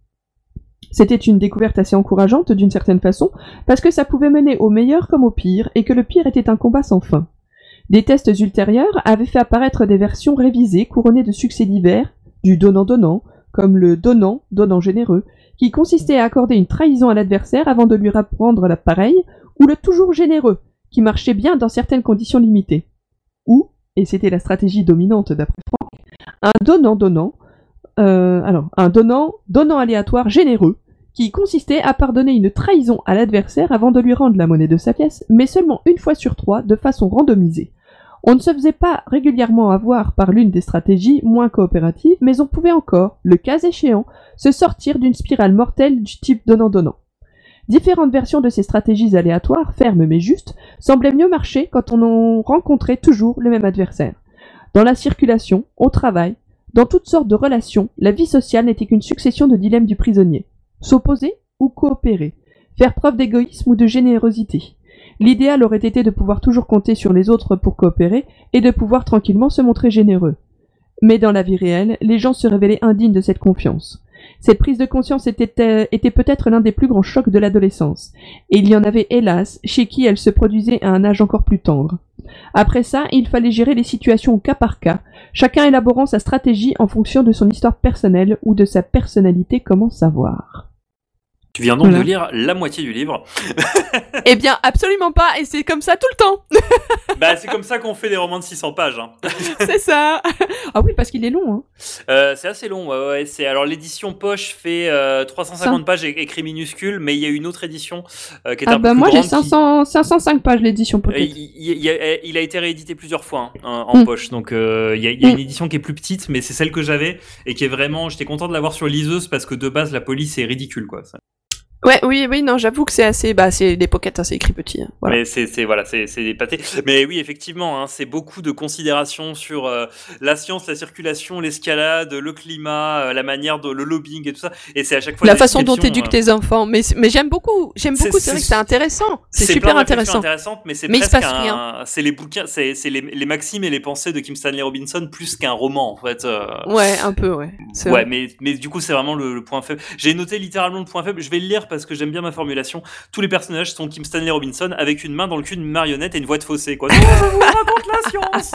C'était une découverte assez encourageante d'une certaine façon, parce que ça pouvait mener au meilleur comme au pire, et que le pire était un combat sans fin. Des tests ultérieurs avaient fait apparaître des versions révisées couronnées de succès divers, du donnant-donnant, comme le donnant-donnant généreux, qui consistait à accorder une trahison à l'adversaire avant de lui reprendre l'appareil, ou le toujours généreux, qui marchait bien dans certaines conditions limitées. Ou, et c'était la stratégie dominante d'après Franck, un donnant-donnant, euh, alors, un donnant-donnant aléatoire généreux, qui consistait à pardonner une trahison à l'adversaire avant de lui rendre la monnaie de sa pièce, mais seulement une fois sur trois, de façon randomisée. On ne se faisait pas régulièrement avoir par l'une des stratégies moins coopératives, mais on pouvait encore, le cas échéant, se sortir d'une spirale mortelle du type donnant-donnant. Différentes versions de ces stratégies aléatoires, fermes mais justes, semblaient mieux marcher quand on en rencontrait toujours le même adversaire. Dans la circulation, au travail, dans toutes sortes de relations, la vie sociale n'était qu'une succession de dilemmes du prisonnier. S'opposer ou coopérer, faire preuve d'égoïsme ou de générosité. L'idéal aurait été de pouvoir toujours compter sur les autres pour coopérer et de pouvoir tranquillement se montrer généreux. Mais dans la vie réelle, les gens se révélaient indignes de cette confiance. Cette prise de conscience était, euh, était peut-être l'un des plus grands chocs de l'adolescence, et il y en avait hélas chez qui elle se produisait à un âge encore plus tendre. Après ça, il fallait gérer les situations au cas par cas, chacun élaborant sa stratégie en fonction de son histoire personnelle ou de sa personnalité, comment savoir. Tu viens donc Voilà. de lire la moitié du livre. Eh bien, absolument pas, et c'est comme ça tout le temps. Bah, c'est comme ça qu'on fait des romans de six cents pages. Hein. C'est ça. Ah oui, parce qu'il est long. Hein. Euh, c'est assez long. Ouais, ouais, c'est... Alors, l'édition poche fait euh, trois cent cinquante Ça. pages é- écrit minuscule, mais il y a une autre édition euh, qui est Ah un bah peu plus moi j'ai grande. cinq cents, cinq cent cinq pages l'édition qui... Euh, peut-être. il, il- il a, il a été réédité plusieurs fois hein, en, en Mm. poche. Donc, euh, il y a, il y a Mm. une édition qui est plus petite, mais c'est celle que j'avais et qui est vraiment. J'étais content de l'avoir sur liseuse parce que de base, la police est ridicule, quoi. Ça. Ouais, oui, oui, non, j'avoue que c'est assez, bah, c'est des pockets, hein, c'est écrit petit. Hein, voilà. Mais c'est, c'est voilà, c'est, c'est des pâtés. Mais oui, effectivement, hein, c'est beaucoup de considérations sur euh, la science, la circulation, l'escalade, le climat, euh, la manière de le lobbying et tout ça. Et c'est à chaque fois La la façon dont description, t'éduques tes enfants, mais mais j'aime beaucoup, j'aime C'est- beaucoup. C'est, c'est- vrai que c'est intéressant, c'est, C'est super plein de réflexions intéressant. intéressantes, mais c'est Mais il se presque passe un, rien. c'est les bouquins, c'est, c'est les, les maximes et les pensées de Kim Stanley Robinson plus qu'un roman en fait. euh. Ouais, un peu, ouais. C'est Ouais, vrai. mais mais du coup c'est vraiment le, le point faible. J'ai noté littéralement le point faible. Je vais le lire parce parce que j'aime bien ma formulation. Tous les personnages sont Kim Stanley Robinson avec une main dans le cul d'une marionnette et une voix de faussé, quoi. Oh, on raconte la science.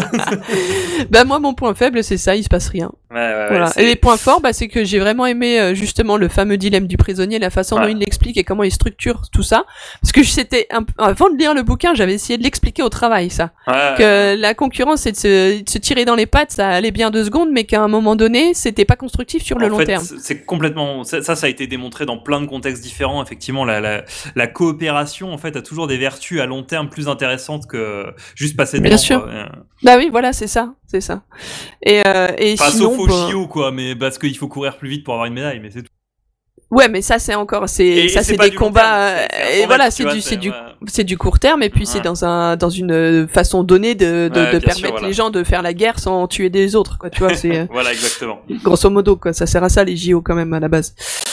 Bah moi mon point faible c'est ça, il se passe rien. Ouais, ouais, voilà. ouais, et les points forts, bah, c'est que j'ai vraiment aimé euh, justement le fameux dilemme du prisonnier, la façon ouais. dont il l'explique et comment il structure tout ça. Parce que c'était un... avant de lire le bouquin, j'avais essayé de l'expliquer au travail, ça. Ouais, que ouais. la concurrence, c'est de se... de se tirer dans les pattes, ça allait bien deux secondes, mais qu'à un moment donné, c'était pas constructif sur le en long fait, terme. C'est complètement ça, ça, ça a été démontré dans plein de contextes différents. Effectivement, la, la, la coopération, en fait, a toujours des vertus à long terme plus intéressantes que juste passer devant. Bien sûr. Quoi. Bah oui, voilà, c'est ça, c'est ça. Et, euh, et enfin, sinon, sauf au bah... J O, quoi, mais parce qu'il faut courir plus vite pour avoir une médaille, mais c'est tout. Ouais, mais ça c'est encore, c'est et, ça et c'est, c'est des combats, terme, c'est, c'est et voilà, c'est vois, du, c'est, c'est du, ouais. c'est du court terme, et puis ouais. c'est dans un, dans une façon donnée de, de, ouais, de permettre sûr, voilà. les gens de faire la guerre sans tuer des autres, quoi, tu vois, c'est. Voilà, exactement. Grosso modo, quoi, ça sert à ça les J O quand même à la base.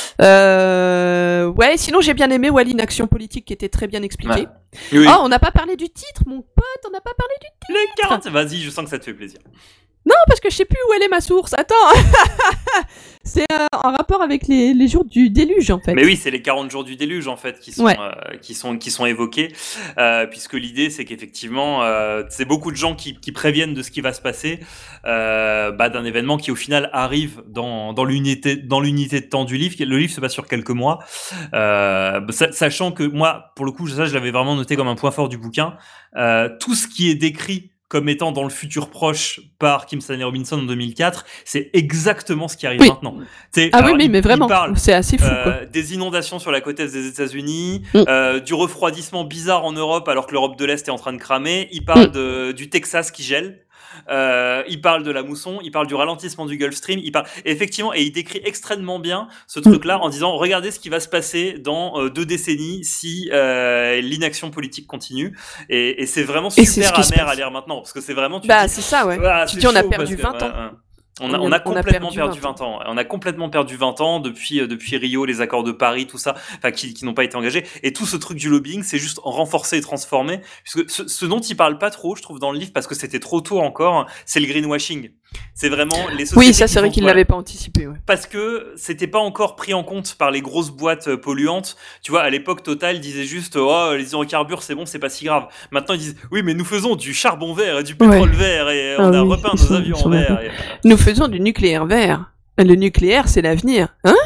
Euh, ouais, sinon j'ai bien aimé Wall-E, une action politique qui était très bien expliquée. Ouais. Oui. Oh, on n'a pas parlé du titre, mon pote, on n'a pas parlé du titre. Les quarante, vas-y, je sens que ça te fait plaisir. Non, parce que je sais plus où elle est ma source. Attends. C'est euh, en rapport avec les, les jours du déluge, en fait. Mais oui, c'est les quarante jours du déluge, en fait, qui sont, ouais. euh, qui sont, qui sont évoqués. Euh, puisque l'idée, c'est qu'effectivement, euh, c'est beaucoup de gens qui, qui préviennent de ce qui va se passer, euh, bah, d'un événement qui, au final, arrive dans, dans, l'unité, dans l'unité de temps du livre. Le livre se passe sur quelques mois. Euh, sachant que moi, pour le coup, ça, je l'avais vraiment noté comme un point fort du bouquin. Euh, tout ce qui est décrit comme étant dans le futur proche par Kim Stanley Robinson en deux mille quatre, c'est exactement ce qui arrive oui. maintenant. T'sais, ah alors, oui, mais, il, mais vraiment, parle, c'est assez fou. Euh, quoi. Des inondations sur la côte est des États-Unis, mm. euh, du refroidissement bizarre en Europe alors que l'Europe de l'Est est en train de cramer. Il parle mm. de, du Texas qui gèle. Euh, il parle de la mousson, il parle du ralentissement du Gulf Stream, il parle effectivement et il décrit extrêmement bien ce truc-là en disant regardez ce qui va se passer dans euh, deux décennies si euh, l'inaction politique continue et, et c'est vraiment super amer à lire maintenant parce que c'est vraiment tu bah dis, c'est ça ouais. Ah, tu dis on a perdu vingt ans. Ouais, ouais. On a, on a complètement on a perdu, perdu vingt ans. On a complètement perdu vingt ans depuis, euh, depuis Rio, les accords de Paris, tout ça, enfin, qui, qui n'ont pas été engagés. Et tout ce truc du lobbying, c'est juste renforcé et transformé. Puisque ce, ce dont il parle pas trop, je trouve, dans le livre, parce que c'était trop tôt encore, c'est le greenwashing. C'est vraiment les sociétés. Oui, ça, c'est vrai font, qu'il voilà. l'avait pas anticipé, ouais. Parce que c'était pas encore pris en compte par les grosses boîtes polluantes. Tu vois, à l'époque, Total disait juste, oh, les hydrocarbures, c'est bon, c'est pas si grave. Maintenant, ils disent, oui, mais nous faisons du charbon vert et du pétrole ouais. vert et on ah, a oui, repeint nos sont, avions en vert. Et... Nous faisons du nucléaire vert. Le nucléaire, c'est l'avenir. Hein?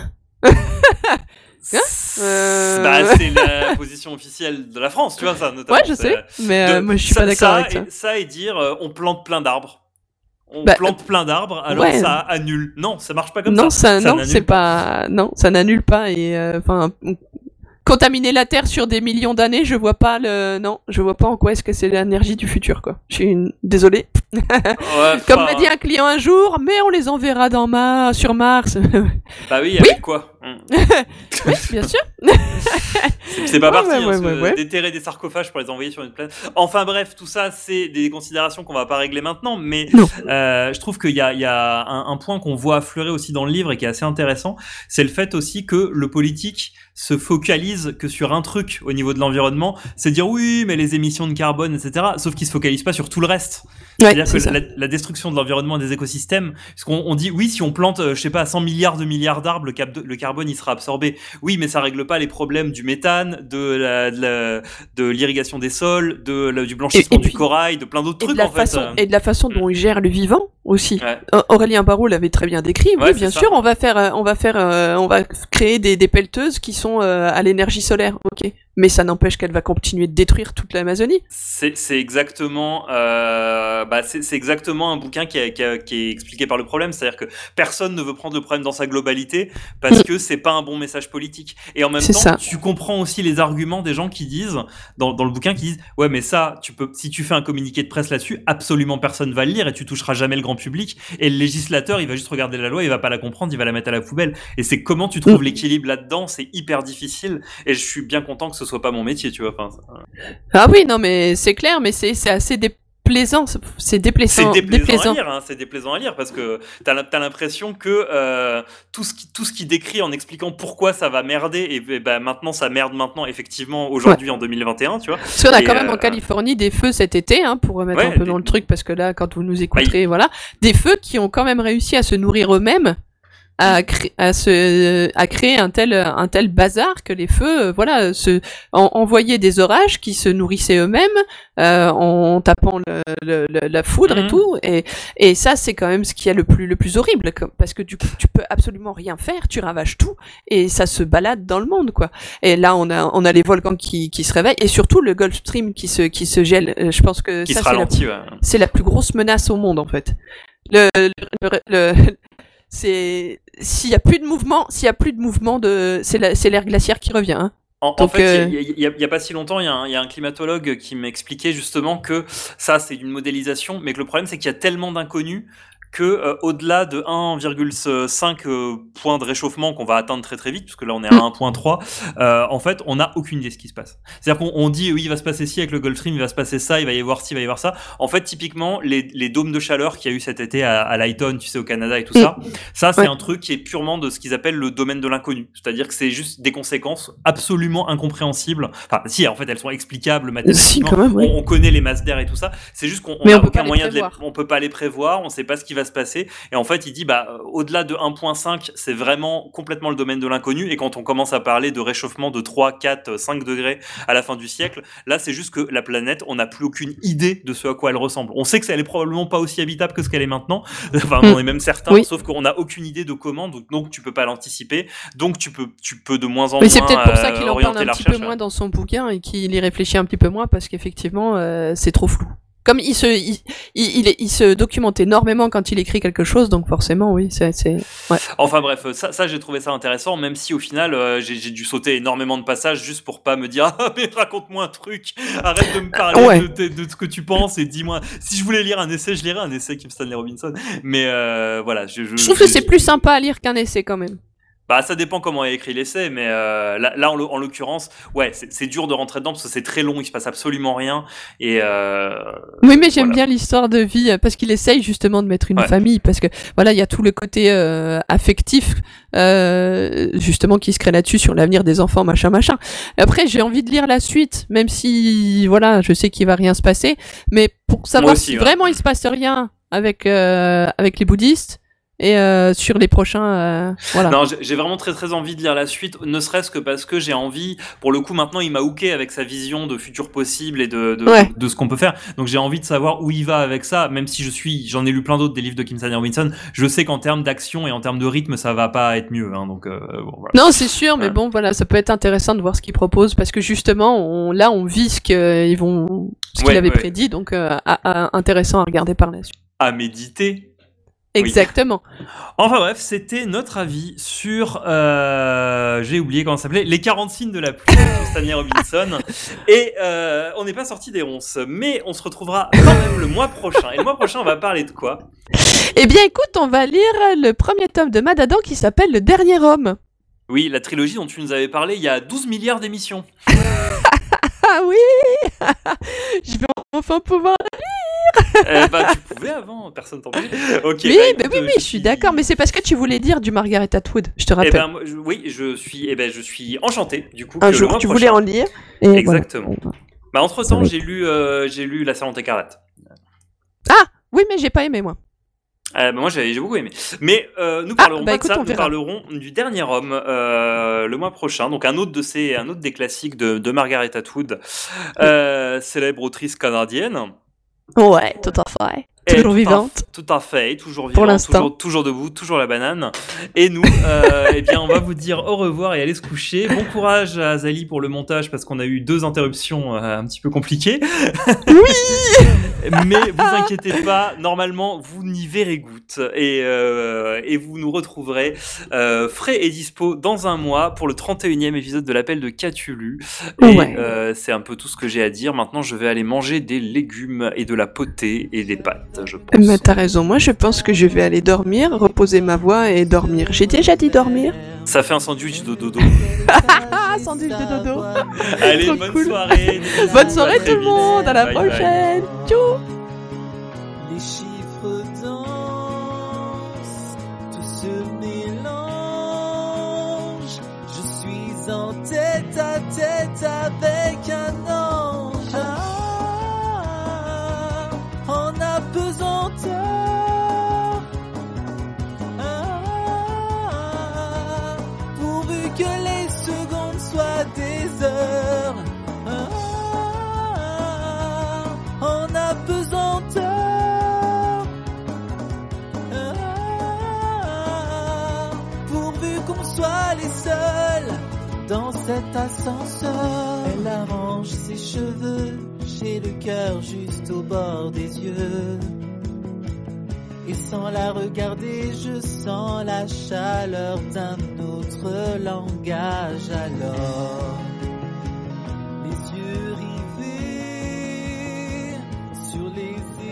Hein euh... Bah, c'est la position officielle de la France, tu vois, ça, notamment. Ouais, je sais, mais euh, de, moi, je suis ça, pas d'accord ça avec ça. Et, ça et dire, euh, on plante plein d'arbres. On bah, plante plein d'arbres, alors ouais. ça annule. Non, ça marche pas comme non, ça. ça. Non, c'est pas... Non, ça n'annule pas, et enfin... Euh, contaminer la Terre sur des millions d'années, je vois pas le... Non, je vois pas en quoi est-ce que c'est l'énergie du futur, quoi. Je suis une... Désolée. Ouais, comme m'a dit un client un jour, mais on les enverra dans Mars, sur Mars. Bah oui, avec oui quoi oui, bien sûr. C'est pas ouais, parti, ouais, hein, ouais, ouais, ouais. déterrer des sarcophages pour les envoyer sur une planète. Enfin bref, tout ça, c'est des considérations qu'on va pas régler maintenant, mais euh, je trouve qu'il y a, il y a un, un point qu'on voit affleurer aussi dans le livre et qui est assez intéressant, c'est le fait aussi que le politique se focalise que sur un truc au niveau de l'environnement, c'est dire oui, mais les émissions de carbone, et cetera. Sauf qu'il se focalise pas sur tout le reste. Ouais, c'est-à-dire c'est que la, la destruction de l'environnement et des écosystèmes, parce qu'on on dit oui, si on plante, euh, je sais pas, cent milliards de milliards d'arbres, le, cap de, le carbone il sera absorbé. Oui, mais ça règle pas les problèmes du méthane, de la, de, la, de l'irrigation des sols, de la, du blanchissement et, et du puis, corail, de plein d'autres trucs de la en façon, fait. Et de la façon dont il gère le vivant aussi. Ouais. Aurélien Barraud l'avait très bien décrit. Oui, ouais, bien sûr, on va faire, on va faire, euh, on va créer des, des pelleteuses qui sont euh, à l'énergie solaire. Ok. Mais ça n'empêche qu'elle va continuer de détruire toute l'Amazonie. C'est, c'est exactement, euh, bah c'est, c'est exactement un bouquin qui, a, qui, a, qui est expliqué par le problème, c'est-à-dire que personne ne veut prendre le problème dans sa globalité parce mmh. que c'est pas un bon message politique. Et en même c'est temps, ça. Tu comprends aussi les arguments des gens qui disent dans, dans le bouquin qui disent ouais mais ça, tu peux, si tu fais un communiqué de presse là-dessus, absolument personne va le lire et tu toucheras jamais le grand public. Et le législateur, il va juste regarder la loi, il va pas la comprendre, il va la mettre à la poubelle. Et c'est comment tu trouves mmh. l'équilibre là-dedans, c'est hyper difficile. Et je suis bien content que ce soit pas mon métier, tu vois. Enfin, ça... Ah oui, non, mais c'est clair, mais c'est, c'est assez déplaisant. C'est déplaisant. C'est déplaisant, déplaisant. à lire, hein, c'est déplaisant à lire parce que t'as, t'as l'impression que euh, tout ce qui tout ce qui décrit en expliquant pourquoi ça va merder et, et ben maintenant ça merde maintenant effectivement aujourd'hui ouais. en deux mille vingt et un, tu vois. Parce qu'on a et quand même euh... en Californie des feux cet été, hein, pour remettre ouais, un peu des... dans le truc parce que là, quand vous nous écouterez, ouais. voilà, des feux qui ont quand même réussi à se nourrir eux-mêmes. à, cré- à, se, à créer un tel, un tel bazar que les feux, euh, voilà, se, en, envoyaient des orages qui se nourrissaient eux-mêmes euh, en tapant le, le, le, la foudre Mhm. et tout. Et, et ça, c'est quand même ce qui est le plus, le plus horrible, comme- parce que du coup, tu peux absolument rien faire, tu ravages tout, et ça se balade dans le monde, quoi. Et là, on a, on a les volcans qui, qui se réveillent, et surtout le Gulf Stream qui se, qui se gèle. Euh, Je pense que Qui ça, se c'est la, ralentit, ouais. c'est la plus grosse menace au monde, en fait. Le, le, le- le- c'est s'il y a plus de mouvement, s'il y a plus de mouvement de, c'est la- c'est l'air glaciaire qui revient. Hein. En, en Donc, fait, euh, il y, a- il y a- il y a pas si longtemps, il y, a un- il y a un climatologue qui m'expliquait justement que ça, c'est une modélisation, mais que le problème, c'est qu'il y a tellement d'inconnus que euh, au-delà de un virgule cinq euh, points de réchauffement qu'on va atteindre très très vite, puisque là on est à Mm. un virgule trois, euh, en fait, on n'a aucune idée de ce qui se passe. C'est-à-dire qu'on on dit oui, il va se passer ci avec le Gulf Stream, il va se passer ça, il va y avoir ci, il va y avoir ça. En fait, typiquement, les, les dômes de chaleur qu'il y a eu cet été à, à Lighton, tu sais, au Canada et tout Mm. ça, ça c'est Ouais. un truc qui est purement de ce qu'ils appellent le domaine de l'inconnu. C'est-à-dire que c'est juste des conséquences absolument incompréhensibles. Enfin, si, en fait, elles sont explicables si, mathématiquement. quand même, oui. On, on connaît les masses d'air et tout ça. C'est juste qu'on Mais n'a on peut aucun pas les moyen de les, prévoir. on peut pas les prévoir, on sait pas ce qui va se passer. Et en fait, il dit, bah, euh, au-delà de un virgule cinq, c'est vraiment complètement le domaine de l'inconnu. Et quand on commence à parler de réchauffement de trois, quatre, cinq degrés à la fin du siècle, là, c'est juste que la planète, on n'a plus aucune idée de ce à quoi elle ressemble. On sait que elle est probablement pas aussi habitable que ce qu'elle est maintenant. Enfin, on est même certain. Oui. Sauf qu'on n'a aucune idée de comment, donc, donc tu peux pas l'anticiper. Donc tu peux, tu peux de moins en Mais c'est moins peut-être pour ça euh, qu'il en parle orienter un la petit peu recherche. moins dans son bouquin et qu'il y réfléchit un petit peu moins parce qu'effectivement, euh, c'est trop flou. Comme il se, il, il, il, il se documente énormément quand il écrit quelque chose, donc forcément, oui, c'est, c'est, ouais. Enfin bref, ça, ça j'ai trouvé ça intéressant, même si au final euh, j'ai, j'ai dû sauter énormément de passages juste pour pas me dire ah mais raconte-moi un truc, arrête de me parler Ouais. de, de, de ce que tu penses et dis-moi. Si je voulais lire un essai, je lirais un essai Kim Stanley Robinson, mais euh, voilà. Je, je, Je trouve que je- c'est plus sympa à lire qu'un essai quand même. Bah ça dépend comment est écrit l'essai, mais euh, là, là en, l'o- en l'occurrence, ouais, c'est, c'est dur de rentrer dedans parce que c'est très long, il se passe absolument rien et euh, Oui, mais j'aime voilà. bien l'histoire de vie euh, parce qu'il essaye justement de mettre une Ouais. famille parce que voilà, il y a tout le côté euh, affectif euh, justement qui se crée là-dessus sur l'avenir des enfants, machin, machin. Après, j'ai envie de lire la suite, même si voilà, je sais qu'il va rien se passer, mais pour savoir aussi, si ouais. vraiment il se passe rien avec euh, avec les bouddhistes et euh, sur les prochains, euh, voilà. Non, j'ai j'ai vraiment très très envie de lire la suite, ne serait-ce que parce que j'ai envie, pour le coup maintenant il m'a hooké avec sa vision de futur possible et de, de, Ouais. de, de ce qu'on peut faire, donc j'ai envie de savoir où il va avec ça, même si je suis, j'en ai lu plein d'autres des livres de Kim Stanley Robinson, je sais qu'en termes d'action et en termes de rythme ça va pas être mieux, hein, donc euh, bon, voilà. Non, c'est sûr, mais Ouais. bon, voilà, ça peut être intéressant de voir ce qu'il propose parce que justement, on, là, on vit ce qu'ils vont, ce qu'il Ouais, avait ouais. prédit, donc euh, à- à- intéressant à regarder par la suite. À méditer. Oui. Exactement. Enfin bref, c'était notre avis sur, euh, j'ai oublié comment ça s'appelait, les quarante signes de la pluie de Stanley Robinson. Et euh, on n'est pas sorti des ronces, mais on se retrouvera quand même le mois prochain. Et le mois prochain, on va parler de quoi ? Eh bien, écoute, on va lire le premier tome de Madadan qui s'appelle Le Dernier Homme. Oui, la trilogie dont tu nous avais parlé il y a douze milliards d'émissions. Ah oui. Je vais enfin pouvoir. Eh bah, tu pouvais avant, personne t'en prie. Ok. oui, bah, mais écoute, oui, euh, oui, je suis d'accord, mais c'est parce que tu voulais dire du Margaret Atwood, je te Eh rappelle. ben, moi, je- oui, je suis, eh ben, je suis enchanté du coup. Un que le jour, mois tu prochain- voulais en lire. Et Exactement. voilà. Bah, entre Ça temps, va j'ai lu, euh, j'ai lu La Servante écarlate. Oui, mais j'ai pas aimé, moi. Euh, bah, moi j'ai, j'ai beaucoup aimé. Mais euh, nous Ah, parlerons bah pas écoute, de ça, on nous verra. parlerons du Dernier Homme euh, le mois prochain. Donc un autre de ces, un autre des classiques de, de Margaret Atwood, euh, célèbre autrice canadienne. Ouais, tout à fait. Et Toujours tout à- vivante. Tout à fait, toujours Pour vivante, l'instant. toujours, toujours debout, toujours la banane. Et nous, euh, eh bien, on va vous dire au revoir et aller se coucher. Bon courage à Zali pour le montage parce qu'on a eu deux interruptions euh, un petit peu compliquées. Oui. Mais vous inquiétez pas, normalement vous n'y verrez goutte et, euh, et vous nous retrouverez euh, frais et dispo dans un mois pour le trente et unième épisode de l'appel de Cthulhu. Et Ouais. euh, c'est un peu tout ce que j'ai à dire. Maintenant je vais aller manger des légumes et de la potée et des pâtes, je pense. Mais t'as raison, moi je pense que je vais aller dormir, reposer ma voix et dormir. J'ai déjà dit dormir. Ça fait un sandwich de dodo. Ah, sandwich de dodo. Allez, Trop bonne cool. soirée. bisous, Bonne à soirée très tout le vite. monde, à la Bye bye. prochaine. Tchou. Les chiffres dansent, tout se mélange. Je suis en tête à tête avec un ange. Ah, en apesanteur. Ah, que les secondes soient des heures. Ah, en apesanteur. Ah, pourvu qu'on soit les seuls dans cet ascenseur. Elle arrange ses cheveux, j'ai le cœur juste au bord des yeux. Et sans la regarder, je sens la chaleur d'un autre langage alors. Les yeux rivés sur les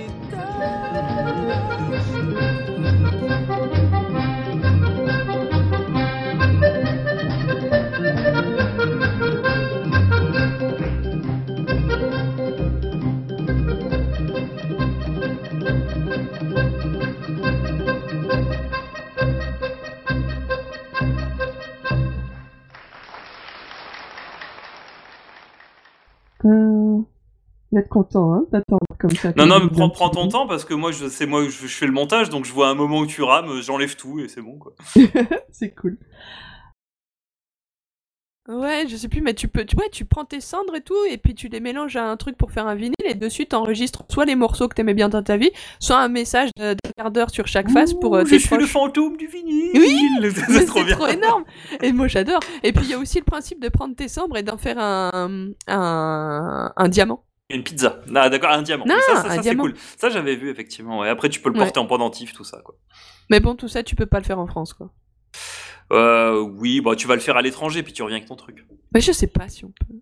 Euh... Vous êtes content, hein, d'attendre comme ça. Non, non, mais prends, prends ton temps parce que moi, je, c'est moi, je, je fais le montage, donc je vois un moment où tu rames, j'enlève tout et c'est bon, quoi. C'est cool. Ouais, je sais plus, mais tu peux, tu, ouais, tu prends tes cendres et tout, et puis tu les mélanges à un truc pour faire un vinyle, et dessus t'enregistres soit les morceaux que t'aimais bien dans ta vie, soit un message de- d'un quart d'heure sur chaque face pour euh, Ouh, tes je suis le proches. fantôme du vinyle. Oui, c'est Mais trop c'est bien. trop énorme. Et moi j'adore. Et puis il y a aussi le principe de prendre tes cendres et d'en faire un, un, un diamant. Une pizza. Ah, d'accord, un diamant. Non, ça, ça, un ça, c'est diamant. cool. Ça, j'avais vu, effectivement. Ouais. Après, tu peux le Ouais. porter en pendentif, tout ça, quoi. Mais bon, tout ça tu peux pas le faire en France, quoi. Euh, oui, bah, tu vas le faire à l'étranger, puis tu reviens avec ton truc. Mais je sais pas si on peut.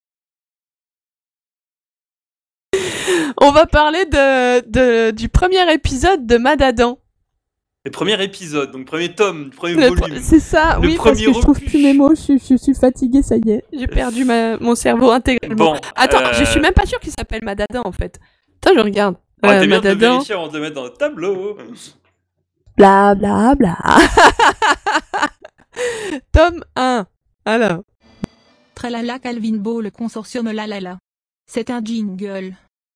On va parler de, de, du premier épisode de Madadan. Le premier épisode, donc premier tome, premier Le volume. pre- C'est ça, Le oui, parce premier que je trouve opus. plus mes mots, je, je, je suis fatiguée, ça y est. J'ai perdu ma, mon cerveau intégralement. Bon, Attends, euh, je suis même pas sûre qu'il s'appelle Madadan en fait. Attends, je regarde. Ouais, Euh, t'es bien de le Madadan. vérifier avant de le mettre dans le tableau. Bla bla bla. Tome un. Alors. Tralala Calvin Beau, le consortium Lalala. C'est un jingle.